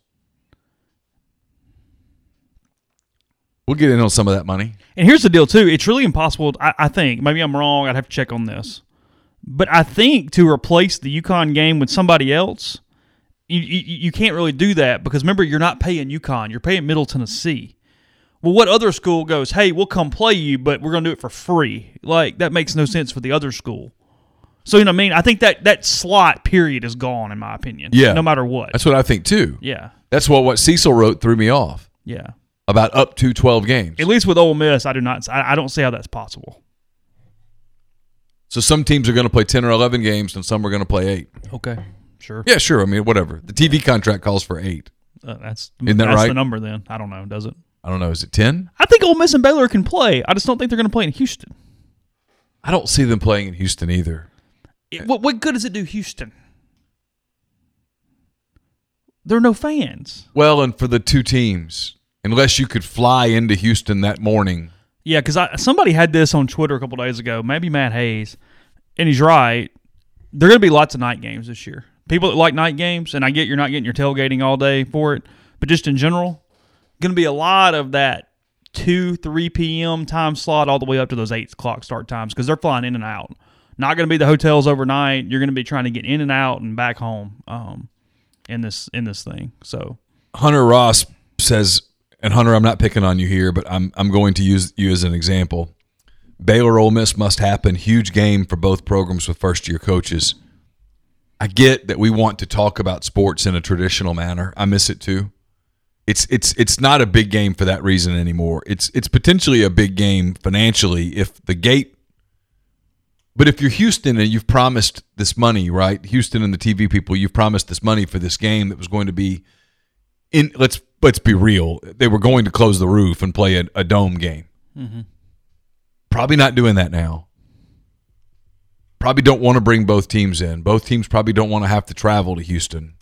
We'll get in on some of that money. And here's the deal, too. It's really impossible. I, I think, maybe I'm wrong. I'd have to check on this. But I think to replace the UConn game with somebody else, you, you, you can't really do that because, remember, you're not paying UConn. You're paying Middle Tennessee. Well, what other school goes, hey, we'll come play you, but we're going to do it for free? Like, that makes no sense for the other school. So, you know what I mean? I think that, that slot period is gone, in my opinion. Yeah. No matter what. That's what I think, too. Yeah. That's what, what Cecil wrote threw me off Yeah. about up to twelve games. At least with Ole Miss, I do not. I, I don't see how that's possible. So some teams are going to play ten or eleven games and some are going to play eight. Okay. Sure. Yeah, sure. I mean, whatever. The T V contract calls for eight. Uh, that's Isn't that that's right? the number then. I don't know. Does it? I don't know. Is it ten? I think Ole Miss and Baylor can play. I just don't think they're going to play in Houston. I don't see them playing in Houston either. It- what, what good does it do Houston? There are no fans. Well, and for the two teams, unless you could fly into Houston that morning. Yeah, because somebody had this on Twitter a couple days ago, maybe Matt Hayes, and he's right. There are going to be lots of night games this year. People that like night games, and I get you're not getting your tailgating all day for it, but just in general, going to be a lot of that two, three p.m. time slot all the way up to those eight o'clock start times because they're flying in and out. Not going to be the hotels overnight. You're going to be trying to get in and out and back home um, in this in this thing. So Hunter Ross says, and Hunter, I'm not picking on you here, but I'm I'm going to use you as an example. Baylor Ole Miss must happen. Huge game for both programs with first-year coaches. I get that we want to talk about sports in a traditional manner. I miss it too. It's it's it's not a big game for that reason anymore. It's it's potentially a big game financially if the gate. But if you're Houston and you've promised this money, right? Houston and the T V people, you've promised this money for this game that was going to be in. Let's let's be real. They were going to close the roof and play a, a dome game. mm-hmm. Probably not doing that now. Probably don't want to bring both teams in. Both teams probably don't want to have to travel to Houston.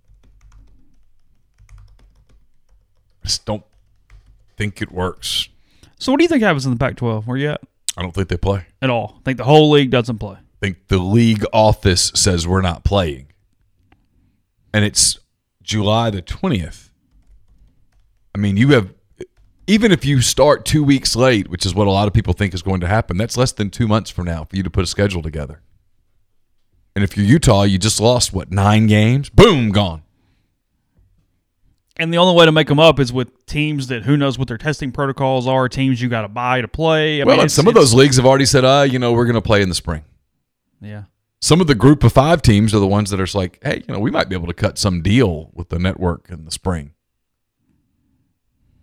Just don't think it works. So what do you think happens in the Pac twelve? Where you at? I don't think they play. At all? I think the whole league doesn't play. I think the league office says we're not playing. And it's July the twentieth. I mean, you have, even if you start two weeks late, which is what a lot of people think is going to happen, that's less than two months from now for you to put a schedule together. And if you're Utah, you just lost, what, nine games? Boom, gone. And the only way to make them up is with teams that who knows what their testing protocols are, teams you got to buy to play. I well, mean, and it's- some of it's- those leagues have already said, uh, you know, we're going to play in the spring. Yeah. Some of the group of five teams are the ones that are just like, hey, you know, we might be able to cut some deal with the network in the spring.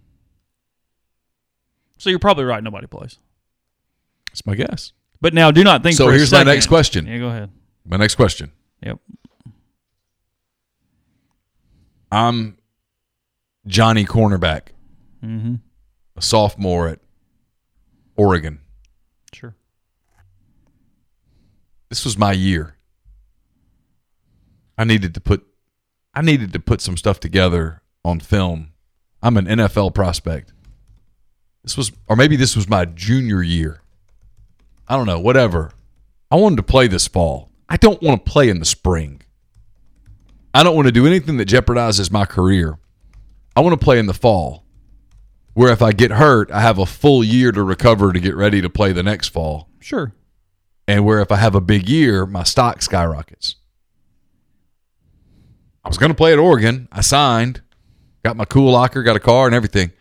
So you're probably right. Nobody plays. That's my guess. But now, do not think. So for a here's my second- next question. Yeah, go ahead. My next question. Yep. I'm Johnny cornerback, Mm-hmm. a sophomore at Oregon. Sure. This was my year. I needed to put I needed to put some stuff together on film. I'm an N F L prospect. This was or maybe this was my junior year. I don't know, whatever. I wanted to play this fall. I don't want to play in the spring. I don't want to do anything that jeopardizes my career. I want to play in the fall, where if I get hurt, I have a full year to recover to get ready to play the next fall. Sure. And where if I have a big year, my stock skyrockets. I was going to play at Oregon. I signed, got my cool locker, got a car and everything.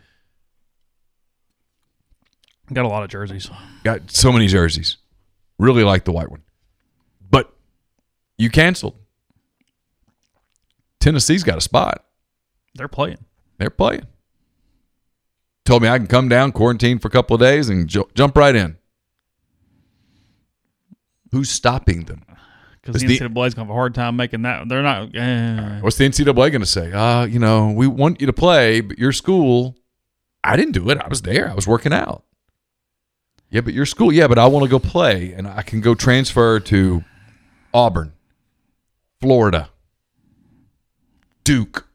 Got a lot of jerseys. Got so many jerseys. Really like the white one. But you canceled. Tennessee's got a spot. They're playing. They're playing. Told me I can come down, quarantine for a couple of days, and ju- jump right in. Who's stopping them? Because the the- N C double A's going to have a hard time making that. They're not. Eh. What's the N C double A going to say? Uh, you know, we want you to play, but your school, I didn't do it. I was there. I was working out. Yeah, but your school, yeah, but I want to go play, and I can go transfer to Auburn, Florida, Duke.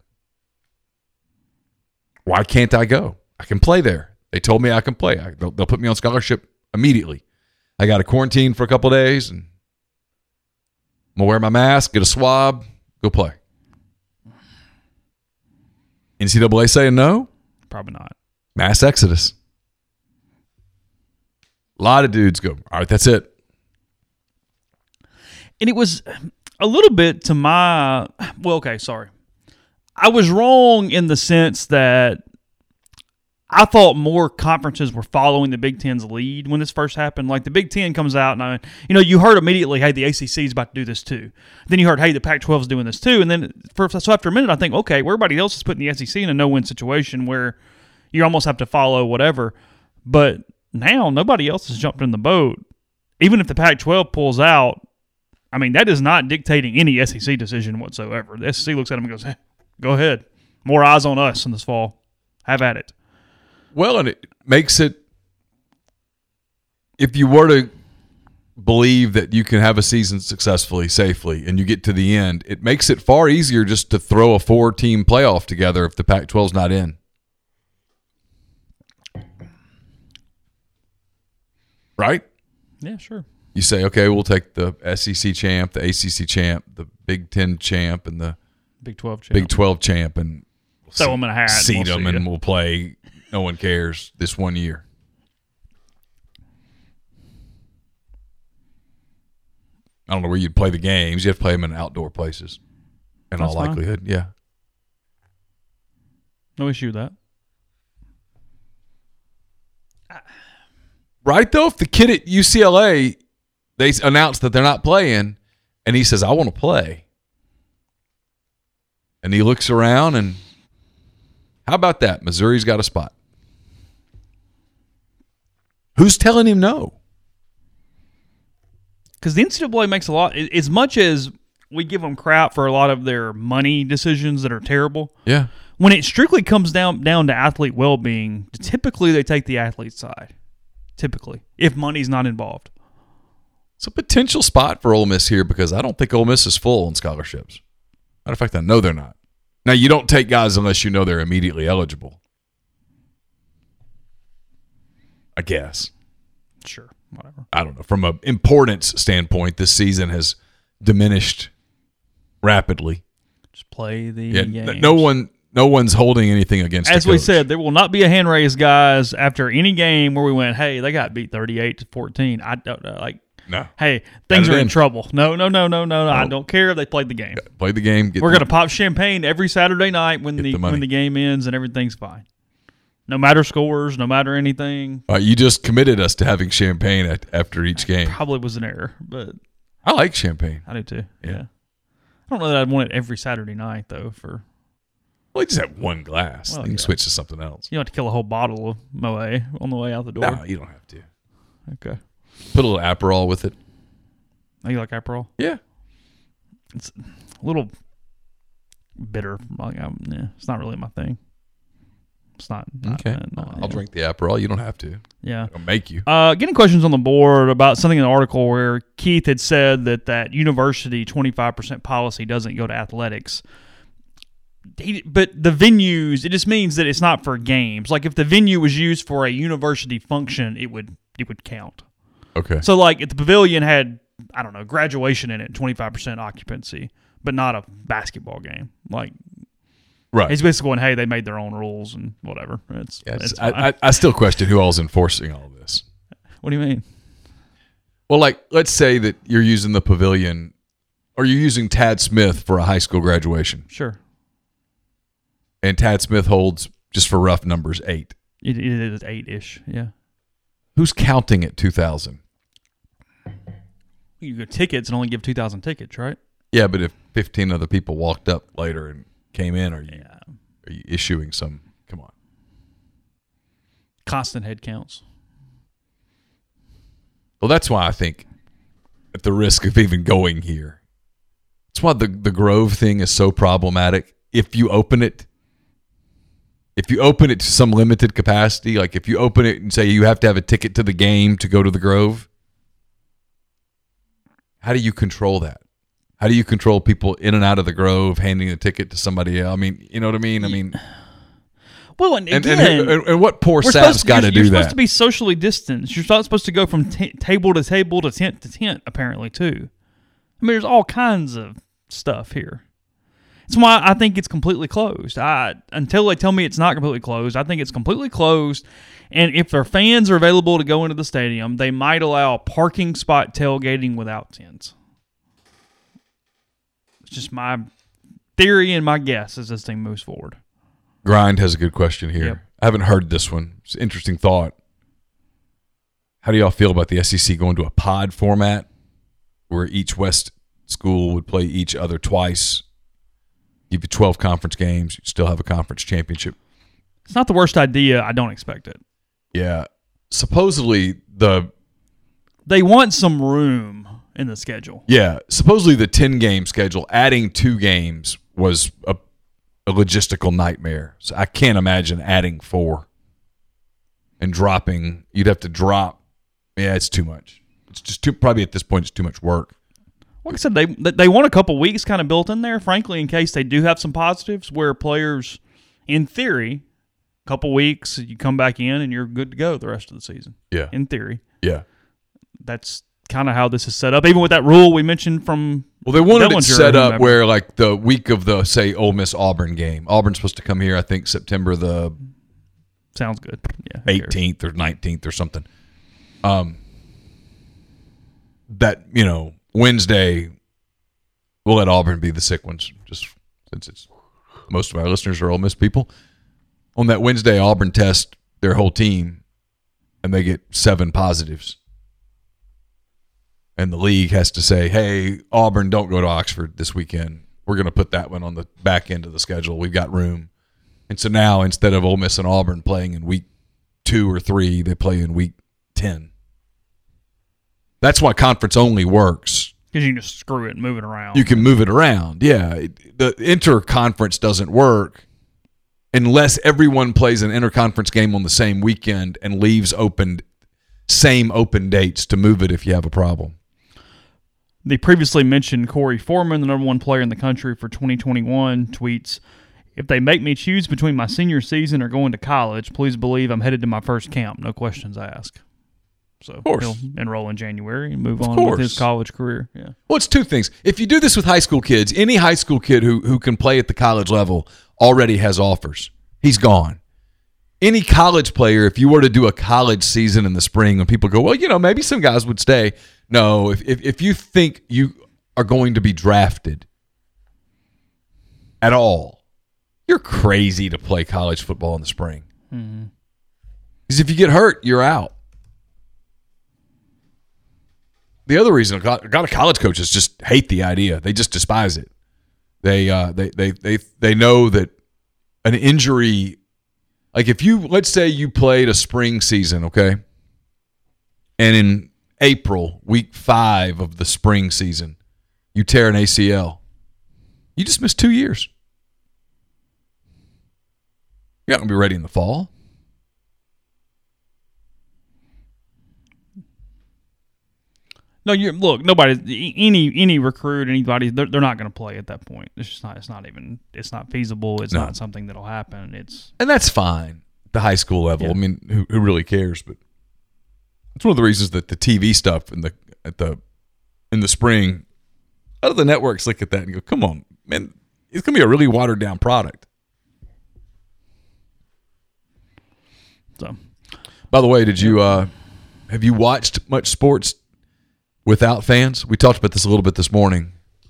Why can't I go? I can play there. They told me I can play. I, they'll, they'll put me on scholarship immediately. I got to quarantine for a couple of days, and I'm going to wear my mask, get a swab, go play. N C double A saying no? Probably not. Mass exodus. A lot of dudes go, all right, that's it. And it was a little bit to my, well, okay, sorry. I was wrong in the sense that I thought more conferences were following the Big Ten's lead when this first happened. Like the Big Ten comes out and, I, you know, you heard immediately, hey, the A C C is about to do this too. Then you heard, hey, the Pac twelve is doing this too. And then for, so after a minute, I think, okay, well, everybody else is putting the S E C in a no-win situation where you almost have to follow whatever. But now nobody else has jumped in the boat. Even if the Pac twelve pulls out, I mean, that is not dictating any S E C decision whatsoever. The S E C looks at them and goes, hey, go ahead. More eyes on us in this fall. Have at it. Well, and it makes it, if you were to believe that you can have a season successfully, safely, and you get to the end, it makes it far easier just to throw a four-team playoff together if the Pac twelve's not in. Right? Yeah, sure. You say, okay, we'll take the S E C champ, the A C C champ, the Big Ten champ, and the Big twelve champ. Big twelve champ, and we'll Throw them in a hat. and seed we'll them, see and ya. we'll play. No one cares this one year. I don't know where you'd play the games. You have to play them in outdoor places, in That's all fine. likelihood. Yeah. No issue with that. Right, though? If the kid at U C L A, they announce that they're not playing, and he says, I want to play. And he looks around, and how about that? Missouri's got a spot. Who's telling him no? Because the N C double A makes a lot, as much as we give them crap for a lot of their money decisions that are terrible, Yeah. when it strictly comes down, down to athlete well-being, typically they take the athlete's side. Typically, if money's not involved. It's a potential spot for Ole Miss here because I don't think Ole Miss is full on scholarships. Matter of fact, I know they're not. Now, you don't take guys unless you know they're immediately eligible. I guess. Sure, whatever. I don't know. From an importance standpoint, this season has diminished rapidly. Just play the Yeah, games. no one, no one's holding anything against. As the we coach. said, there will not be a hand raise, guys, after any game where we went, hey, they got beat thirty-eight to fourteen. I don't know. Like, no, hey, things Got it are in in. trouble. No, no, no, no, no, no. I No. don't care if they played the game. play the game. Get We're the- going to pop champagne every Saturday night when Get the, the money. when the game ends and everything's fine. No matter scores, no matter anything. All right, you just committed us to having champagne at, after each game. Probably was an error, but I like champagne. I do too. Yeah. Yeah. I don't know that I'd want it every Saturday night though. For Well, you just have one glass. Well, you can yeah. switch to something else. You don't have to kill a whole bottle of Moët on the way out the door. No, you don't have to. Okay. Put a little Aperol with it. Oh, you like Aperol? Yeah. It's a little bitter. Like, um, yeah, it's not really my thing. It's not. not Okay. uh, not, I'll yeah. drink the Aperol. You don't have to. Yeah. I'll make you. Uh, getting questions on the board about something in the article where Keith had said that that university twenty-five percent policy doesn't go to athletics. He, but the venues, it just means that it's not for games. Like if the venue was used for a university function, it would it would count. Okay. So like if the pavilion had, I don't know, graduation in it, twenty-five percent occupancy, but not a basketball game. Like right. he's basically going, hey, they made their own rules and whatever. It's, Yeah, it's I, fine. I, I still question who all's enforcing all this. What do you mean? Well, like, let's say that you're using the pavilion or you're using Tad Smith for a high school graduation. Sure. And Tad Smith holds, just for rough numbers, eight. It, it is eight-ish, yeah. Who's counting at two thousand? You get tickets and only give two thousand tickets, right? Yeah, but if fifteen other people walked up later and came in, are you, Yeah. are you issuing some? Come on. Constant head counts. Well, that's why I think, at the risk of even going here, that's why the, the Grove thing is so problematic. If you open it, if you open it to some limited capacity, like if you open it and say you have to have a ticket to the game to go to the Grove, how do you control that? How do you control people in and out of the Grove handing a ticket to somebody else? I mean, you know what I mean? I mean, Well, and and, again, and, and, and what poor we're sap's supposed to- got to you're, do you're that? supposed to be socially distanced. You're not supposed to go from t- table to table to tent to tent, apparently, too. I mean, there's all kinds of stuff here. That's why I think it's completely closed. I Until they tell me it's not completely closed, I think it's completely closed. And if their fans are available to go into the stadium, they might allow parking spot tailgating without tents. It's just my theory and my guess as this thing moves forward. Grind has a good question here. Yep. I haven't heard this one. It's an interesting thought. How do y'all feel about the S E C going to a pod format where each West school would play each other twice, give you twelve conference games, you still have a conference championship? It's not the worst idea. I don't expect it. Yeah. Supposedly the They want some room in the schedule. yeah, supposedly the ten-game schedule, adding two games was a, a logistical nightmare. So I can't imagine adding four and dropping. You'd have to drop. Yeah, it's too much. It's just too, probably at this point, it's too much work. Like I said, they they want a couple weeks kind of built in there, frankly, in case they do have some positives where players, in theory, a couple weeks, you come back in and you're good to go the rest of the season. Yeah. In theory. Yeah. That's kind of how this is set up. Even with that rule we mentioned from Well, they wanted Dellinger, it set up whomever. where, like, the week of the, say, Ole Miss Auburn game. Auburn's supposed to come here, I think, September the Sounds good. Yeah. who cares? eighteenth or nineteenth or something. Um, that, you know, Wednesday, we'll let Auburn be the sick ones, just since it's most of our listeners are Ole Miss people. On that Wednesday, Auburn test their whole team, and they get seven positives. And the league has to say, hey, Auburn, don't go to Oxford this weekend. We're going to put that one on the back end of the schedule. We've got room. And so now, instead of Ole Miss and Auburn playing in week two or three, they play in week ten. That's why conference only works. Because you can just screw it and move it around. You can move it around. Yeah. It, the inter-conference doesn't work unless everyone plays an inter-conference game on the same weekend and leaves open, same open dates to move it if you have a problem. The previously mentioned Corey Foreman, the number one player in the country for twenty twenty-one, tweets, "If they make me choose between my senior season or going to college, please believe I'm headed to my first camp. No questions asked." So course. he'll enroll in January and move Of on course. with his college career. Yeah. Well, it's two things. If you do this with high school kids, any high school kid who, who can play at the college level already has offers. He's gone. Any college player, if you were to do a college season in the spring when people go, well, you know, maybe some guys would stay. No, if if, if you think you are going to be drafted at all, you're crazy to play college football in the spring. Because mm-hmm. if you get hurt, you're out. The other reason a lot of college coaches just hate the idea. They just despise it. They uh, they they they they know that an injury, like if you, let's say you played a spring season, okay? And in April, week five of the spring season, you tear an A C L. You just missed two years. You're not going to be ready in the fall. No, you look. Nobody, any any recruit, anybody, they're, they're not going to play at that point. It's just not. It's not even. It's not feasible. It's No. not something that'll happen. It's And that's fine. The high school level. Yeah. I mean, who who really cares? But it's one of the reasons that the T V stuff in the at the in the spring, out of the networks look at that and go, "Come on, man, it's going to be a really watered down product." so. By the way, did you uh, have you watched much sports without fans? We talked about this a little bit this morning.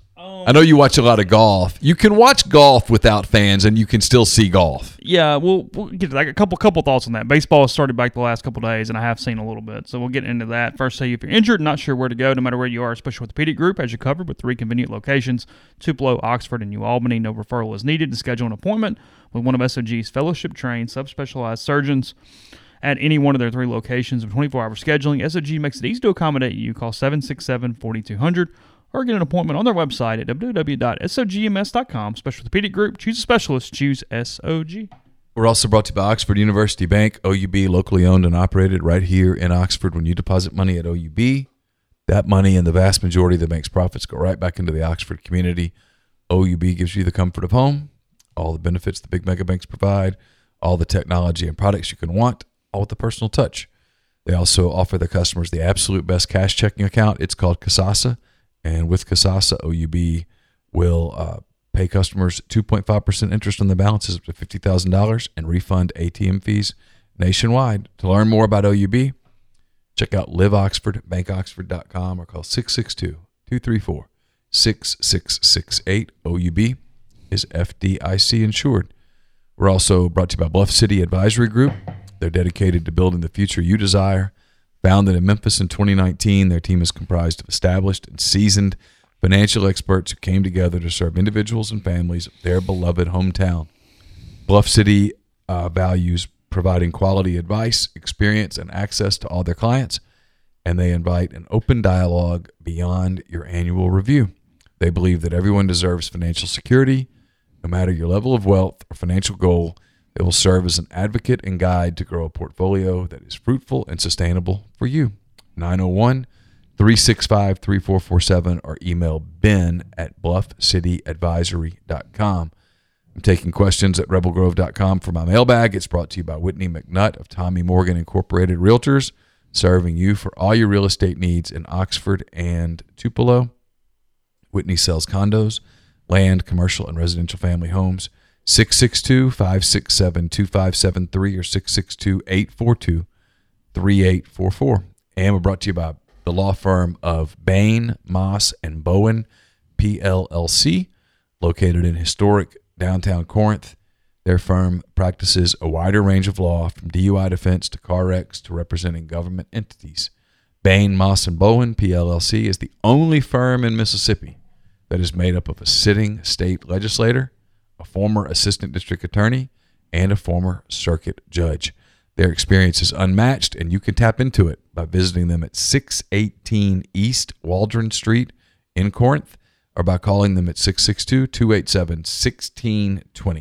I know you watch a lot of golf. You can watch golf without fans, and you can still see golf. Yeah, we'll, we'll get to that. A couple couple thoughts on that. Baseball has started back the last couple of days, and I have seen a little bit, so we'll get into that. First, say if you're injured, not sure where to go, no matter where you are, Special Orthopedic Group has you covered with three convenient locations, Tupelo, Oxford, and New Albany. No referral is needed to schedule an appointment with one of S O G's fellowship-trained, subspecialized surgeons at any one of their three locations with twenty-four hour scheduling. S O G makes it easy to accommodate you. Call seven six seven, four two zero zero or get an appointment on their website at w w w dot s o g m s dot com. Special Orthopedic Group. Choose a specialist. Choose S O G. We're also brought to you by Oxford University Bank, O U B, locally owned and operated right here in Oxford. When you deposit money at O U B, that money and the vast majority of the bank's profits go right back into the Oxford community. O U B gives you the comfort of home, all the benefits the big mega banks provide, all the technology and products you can want, all with the personal touch. They also offer their customers the absolute best cash checking account. It's called Kasasa. And with Kasasa, O U B will uh, pay customers two point five percent interest on the balances up to fifty thousand dollars and refund A T M fees nationwide. To learn more about O U B, check out live oxford bank oxford dot com or call six six two, two three four, six six six eight. O U B is F D I C insured. We're also brought to you by Bluff City Advisory Group. They're dedicated to building the future you desire. Founded in Memphis in twenty nineteen, their team is comprised of established and seasoned financial experts who came together to serve individuals and families of their beloved hometown. Bluff City uh, values providing quality advice, experience, and access to all their clients, and they invite an open dialogue beyond your annual review. They believe that everyone deserves financial security, no matter your level of wealth or financial goal. They will serve as an advocate and guide to grow a portfolio that is fruitful and sustainable for you. nine oh one, three six five, three four four seven or email ben at bluff city advisory dot com. I'm taking questions at rebel grove dot com for my mailbag. It's brought to you by Whitney McNutt of Tommy Morgan Incorporated Realtors, serving you for all your real estate needs in Oxford and Tupelo. Whitney sells condos, land, commercial, and residential family homes. six six two, five six seven, two five seven three or six six two, eight four two, three eight four four. And we're brought to you by the law firm of Bain, Moss, and Bowen, P L L C, located in historic downtown Corinth. Their firm practices a wider range of law, from D U I defense to car wrecks to representing government entities. Bain, Moss, and Bowen, P L L C, is the only firm in Mississippi that is made up of a sitting state legislator, a former assistant district attorney, and a former circuit judge. Their experience is unmatched, and you can tap into it by visiting them at six eighteen East Waldron Street in Corinth, or by calling them at six six two, two eight seven, one six two zero.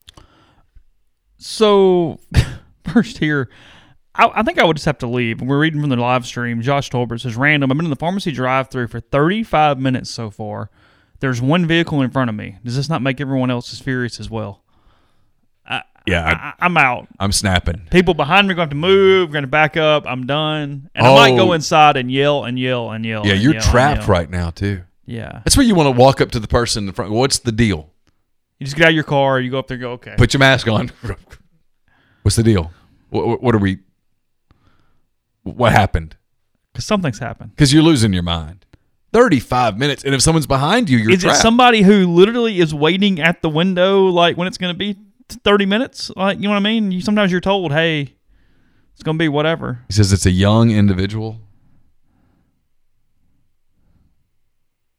So, first here, I, I think I would just have to leave. We're reading from the live stream. Josh Tolbert says, random, I've been in the pharmacy drive-thru for thirty-five minutes so far. There's one vehicle in front of me. Does this not make everyone else as furious as well? I, Yeah, I, I, I'm out. I'm snapping. People behind me are going to have to move, going to back up. I'm done. And I might Oh. go inside and yell and yell and yell. Yeah, and you're yell and trapped yell. right now, too. Yeah. That's where you want to walk up to the person in front. What's the deal? You just get out of your car, you go up there and go, okay. Put your mask on. What's the deal? What, what are we? What happened? Because something's happened. Because you're losing your mind. thirty-five minutes, and if someone's behind you, you're Is trapped. it somebody who literally is waiting at the window, like when it's going to be thirty minutes? Like, you know what I mean? You, sometimes you're told, hey, it's going to be whatever. He says it's a young individual.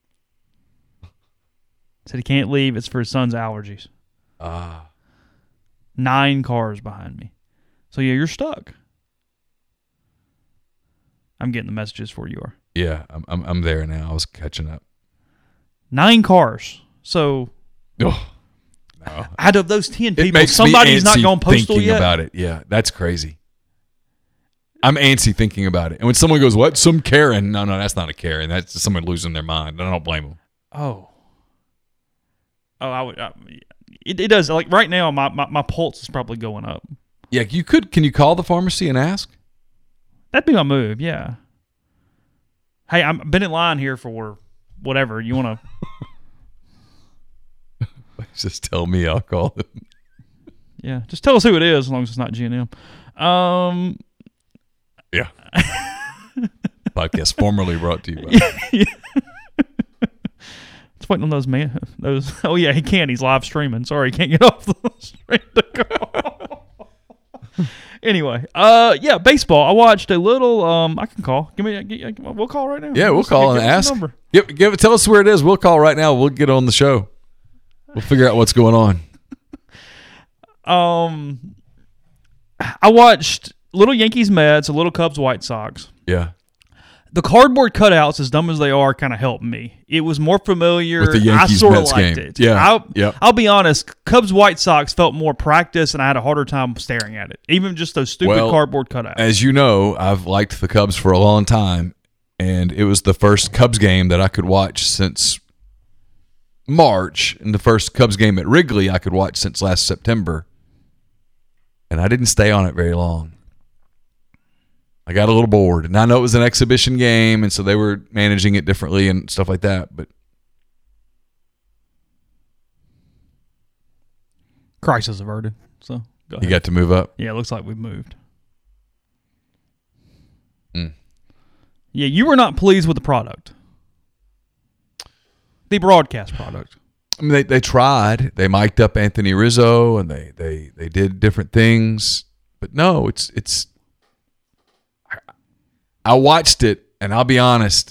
Said he can't leave. It's for his son's allergies. Ah. Nine cars behind me. So, yeah, you're stuck. I'm getting the messages for you are. Yeah, I'm, I'm I'm there now. I was catching up. Nine cars. So, Oh, no. out of those ten It people, makes somebody's me not antsy going postal thinking yet. about it. Yeah, that's crazy. I'm antsy thinking about it. And when someone goes, what? Some Karen. No, no, that's not a Karen. That's just someone losing their mind. I don't blame them. Oh. Oh, I would. I, it, it does. Like right now, my, my, my pulse is probably going up. Yeah, you could. Can you call the pharmacy and ask? That'd be my move, yeah. Hey, I'm- I've been in line here for whatever. You want to... Just tell me. I'll call them. Yeah, just tell us who it is as long as it's not G and M. Um, Yeah. Podcast formerly brought to you by. Just waiting on those man. Those. Oh yeah, he can't. He's live streaming. Sorry, he can't get off the stream to call. Anyway, uh, yeah, baseball. I watched a little. Um, I can call. Give me. Give, we'll call right now. Yeah, we'll Let's call get- and get ask. the number. Give, give it. Tell us where it is. We'll call right now. We'll get on the show. We'll figure out what's going on. Um, I watched little Yankees Mets, a little Cubs White Sox. Yeah. The cardboard cutouts, as dumb as they are, kind of helped me. It was more familiar. With the Yankees I sort of Mets liked game. it. Yeah, I'll, yep. I'll be honest. Cubs White Sox felt more practice, and I had a harder time staring at it. Even just those stupid Well, cardboard cutouts. As you know, I've liked the Cubs for a long time, and it was the first Cubs game that I could watch since March, and the first Cubs game at Wrigley I could watch since last September. And I didn't stay on it very long. I got a little bored, and I know it was an exhibition game, and so they were managing it differently and stuff like that, but Crisis averted. So go ahead. you got to move up. Yeah, it looks like we've moved. Mm. Yeah, you were not pleased with the product. The broadcast product. I mean, they, they tried. They mic'd up Anthony Rizzo, and they, they, they did different things. But no, it's it's. I, I watched it, and I'll be honest.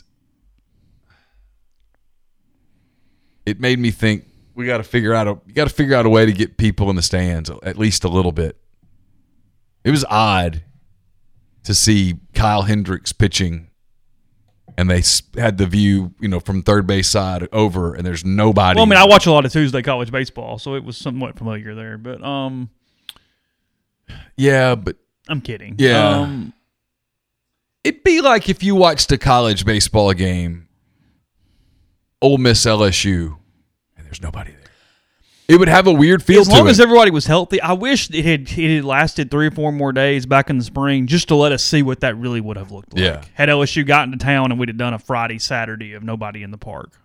It made me think we got to figure out a you got to figure out a way to get people in the stands at least a little bit. It was odd to see Kyle Hendricks pitching. And they s- had the view, you know, from third base side over, and there's nobody. Well, I mean, I watch a lot of Tuesday college baseball, so it was somewhat familiar there. But um, yeah, but I'm kidding. Yeah. Um, it'd be like if you watched a college baseball game, Ole Miss L S U, and there's nobody there. It would have a weird feel as to long it. as everybody was healthy, I wish it had it had lasted three or four more days back in the spring, just to let us see what that really would have looked like. Yeah. Had L S U gotten to town and we'd have done a Friday, Saturday of nobody in the park.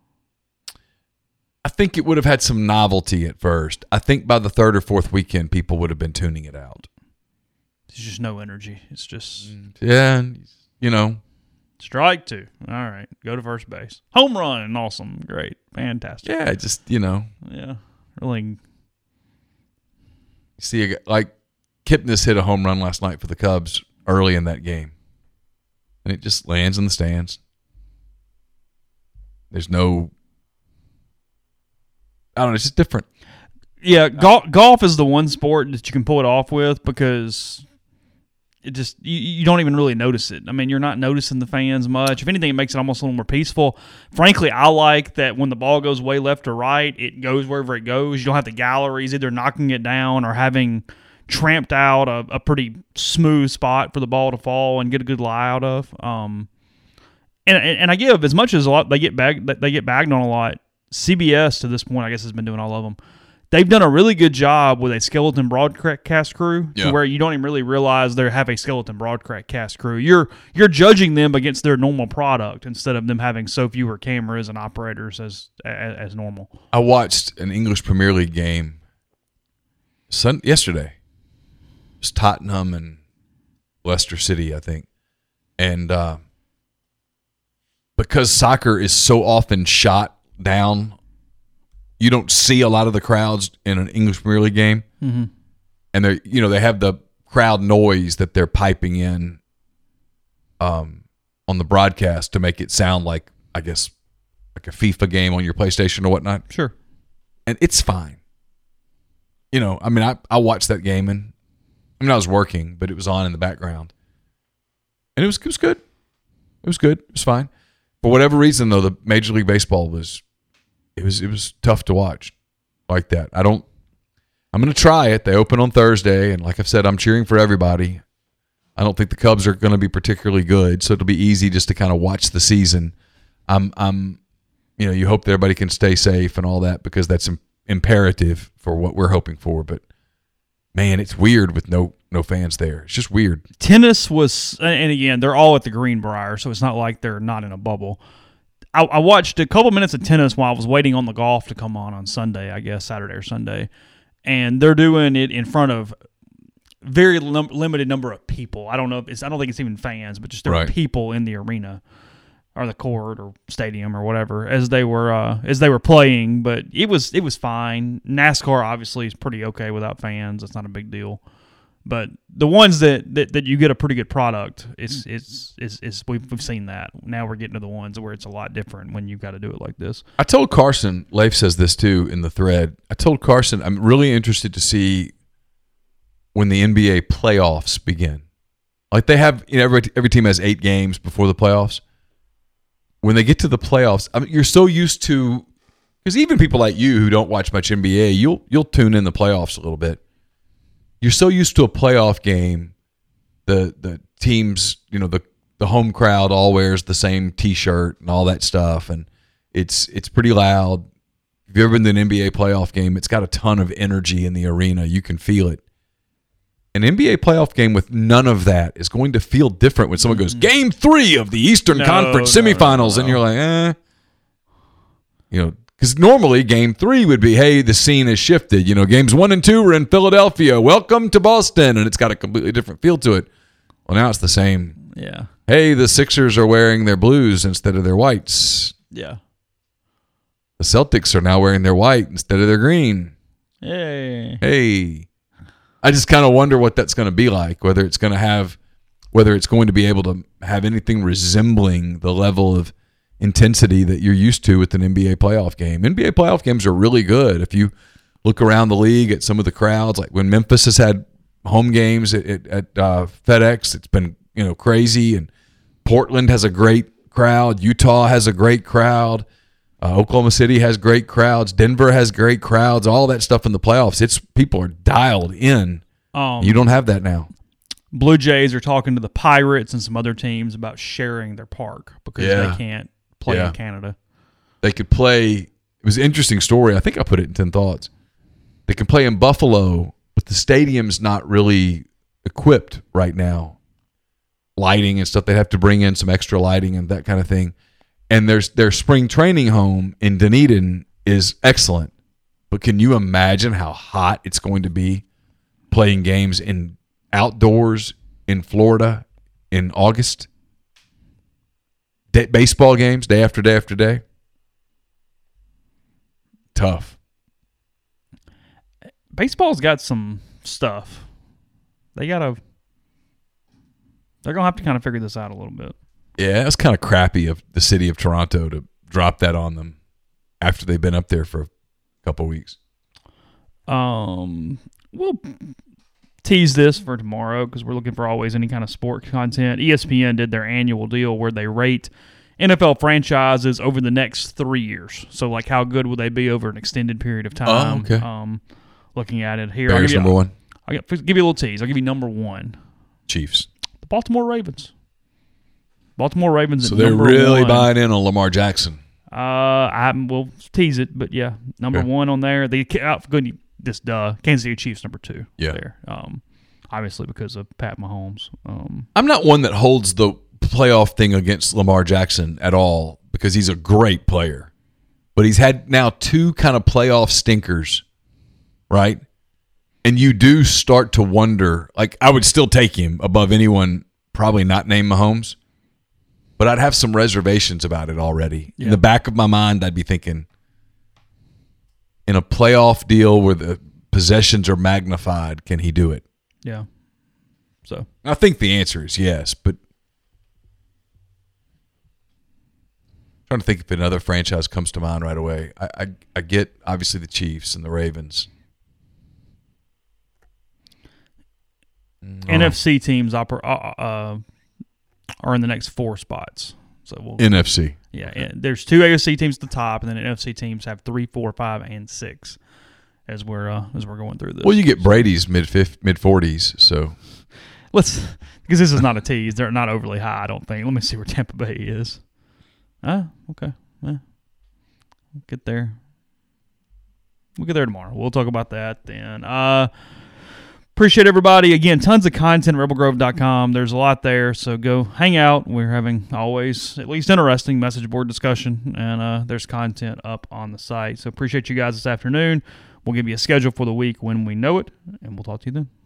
I think it would have had some novelty at first. I think by the third or fourth weekend, people would have been tuning it out. There's just no energy. It's just Yeah, you know, strike two. All right, go to first base. Home run, awesome, great, fantastic. yeah, just you know, Yeah, really. see, a guy- like Kipnis hit a home run last night for the Cubs early in that game, and it just lands in the stands. There's no, I don't know, it's just different. Yeah, golf golf is the one sport that you can pull it off with because it just you, you don't even really notice it. I mean, you're not noticing the fans much. If anything, it makes it almost a little more peaceful. Frankly, I like that when the ball goes way left or right, it goes wherever it goes. You don't have the galleries either knocking it down or having tramped out a, a pretty smooth spot for the ball to fall and get a good lie out of. Um, and and I give as much as a lot they get bagged they get bagged on a lot. C B S to this point, I guess, has been doing all of them. They've done a really good job with a skeleton broadcast crew Yeah. to where you don't even really realize they have a skeleton broadcast crew. You're you're judging them against their normal product instead of them having so fewer cameras and operators as as, as normal. I watched an English Premier League game sun, yesterday. It was Tottenham and Leicester City, I think. And uh, because soccer is so often shot down, you don't see a lot of the crowds in an English Premier League game. Mm-hmm. And they, you know, they have the crowd noise that they're piping in um, on the broadcast to make it sound like, I guess, like a FIFA game on your PlayStation or whatnot. Sure. And it's fine. you know, I mean, I, I watched that game, and I mean, I was working, but it was on in the background. And it was, it was good. It was good. It was fine. For whatever reason, though, the Major League Baseball was, it was, it was tough to watch like that. I don't, I'm going to try it. They open on Thursday, and like I've said, I'm cheering for everybody. I don't think the Cubs are going to be particularly good, so it'll be easy just to kind of watch the season. I'm, I'm, you know, you hope that everybody can stay safe and all that because that's im- imperative for what we're hoping for. But man, it's weird with no no fans there. It's just weird. Tennis was, and again, they're all at the Greenbrier, so it's not like they're not in a bubble. I, I watched a couple minutes of tennis while I was waiting on the golf to come on on Sunday, I guess Saturday or Sunday, and they're doing it in front of very lim- limited number of people. I don't know if it's, I don't think it's even fans, but just there Right. were people in the arena or the court or stadium or whatever as they were uh, as they were playing. But it was it was fine. NASCAR obviously is pretty okay without fans. It's not a big deal. But the ones that, that, that you get a pretty good product, it's it's it's, it's we've, we've seen that. Now we're getting to the ones where it's a lot different when you've got to do it like this. I told Carson, Leif says this too in the thread. I told Carson I'm really interested to see when the N B A playoffs begin. Like they have, you know, every every team has eight games before the playoffs. When they get to the playoffs, I mean, you're so used to, because even people like you who don't watch much N B A, you'll you'll tune in the playoffs a little bit. You're so used to a playoff game, the the teams, you know, the the home crowd all wears the same T-shirt and all that stuff, and it's it's pretty loud. If you've ever been to an N B A playoff game, it's got a ton of energy in the arena. You can feel it. An N B A playoff game with none of that is going to feel different when someone goes, Game three of the Eastern No, Conference no, no, semifinals, no. and you're like, eh. You know, because normally game three would be, hey, the scene has shifted. You know, games one and two were in Philadelphia. Welcome to Boston. And it's got a completely different feel to it. Well, now it's the same. Yeah. Hey, the Sixers are wearing their blues instead of their whites. Yeah. The Celtics are now wearing their white instead of their green. Hey. Hey. I just kind of wonder what that's going to be like, whether it's going to have, whether it's going to be able to have anything resembling the level of intensity that you're used to with an N B A playoff game. N B A playoff games are really good. If you look around the league at some of the crowds, like when Memphis has had home games at, at, at uh, FedEx, it's been, you know, crazy. And Portland has a great crowd. Utah has a great crowd. Uh, Oklahoma City has great crowds. Denver has great crowds. All that stuff in the playoffs. It's people are dialed in. Um, You don't have that now. Blue Jays are talking to the Pirates and some other teams about sharing their park because Yeah. they can't play Yeah. in Canada. They could play. It was an interesting story. I think I put it in ten Thoughts. They can play in Buffalo, but the stadium's not really equipped right now. Lighting and stuff. They have to bring in some extra lighting and that kind of thing. And there's their spring training home in Dunedin is excellent. But can you imagine how hot it's going to be playing games in outdoors in Florida in August? Day, baseball games day after day after day. Tough. Baseball's got some stuff. They gotta. They're gonna have to kind of figure this out a little bit. Yeah, it's kind of crappy of the city of Toronto to drop that on them after they've been up there for a couple of weeks. Um, we'll tease this for tomorrow because we're looking for always any kind of sport content. E S P N did their annual deal where they rate N F L franchises over the next three years. So, like, how good will they be over an extended period of time? Oh, okay. Um, looking at it here, I'll Bears give you, number one. I'll give you a little tease. I'll give you number one, Chiefs. the Baltimore Ravens. Baltimore Ravens. So at they're number really one. buying in on Lamar Jackson. Uh, I will tease it, but yeah, number Okay. one on there. The uh, good this duh Kansas City Chiefs number two. Yeah. there. Um, obviously because of Pat Mahomes. Um, I'm not one that holds the playoff thing against Lamar Jackson at all because he's a great player. But he's had now two kind of playoff stinkers, right? And you do start to wonder, like I would still take him above anyone probably not named Mahomes, but I'd have some reservations about it already. Yeah. In the back of my mind, I'd be thinking, in a playoff deal where the possessions are magnified, can he do it? yeah. So I think the answer is yes, but I'm trying to think if another franchise comes to mind right away. I, I I get obviously the Chiefs and the Ravens. Mm. N F C teams oper- uh, uh, are in the next four spots. So we'll, N F C. Yeah, there's two A F C teams at the top, and then N F C teams have three, four, five, and six as we're uh, as we're going through this. Well, you get Brady's mid mid forties, so let's because this is not a tease. They're not overly high, I don't think. Let me see where Tampa Bay is. Ah, okay. Yeah. We'll get there. We'll get there tomorrow. We'll talk about that then. Uh, appreciate everybody. Again, tons of content at rebel grove dot com. There's a lot there, so go hang out. We're having always at least interesting message board discussion, and uh, there's content up on the site. So appreciate you guys this afternoon. We'll give you a schedule for the week when we know it, and we'll talk to you then.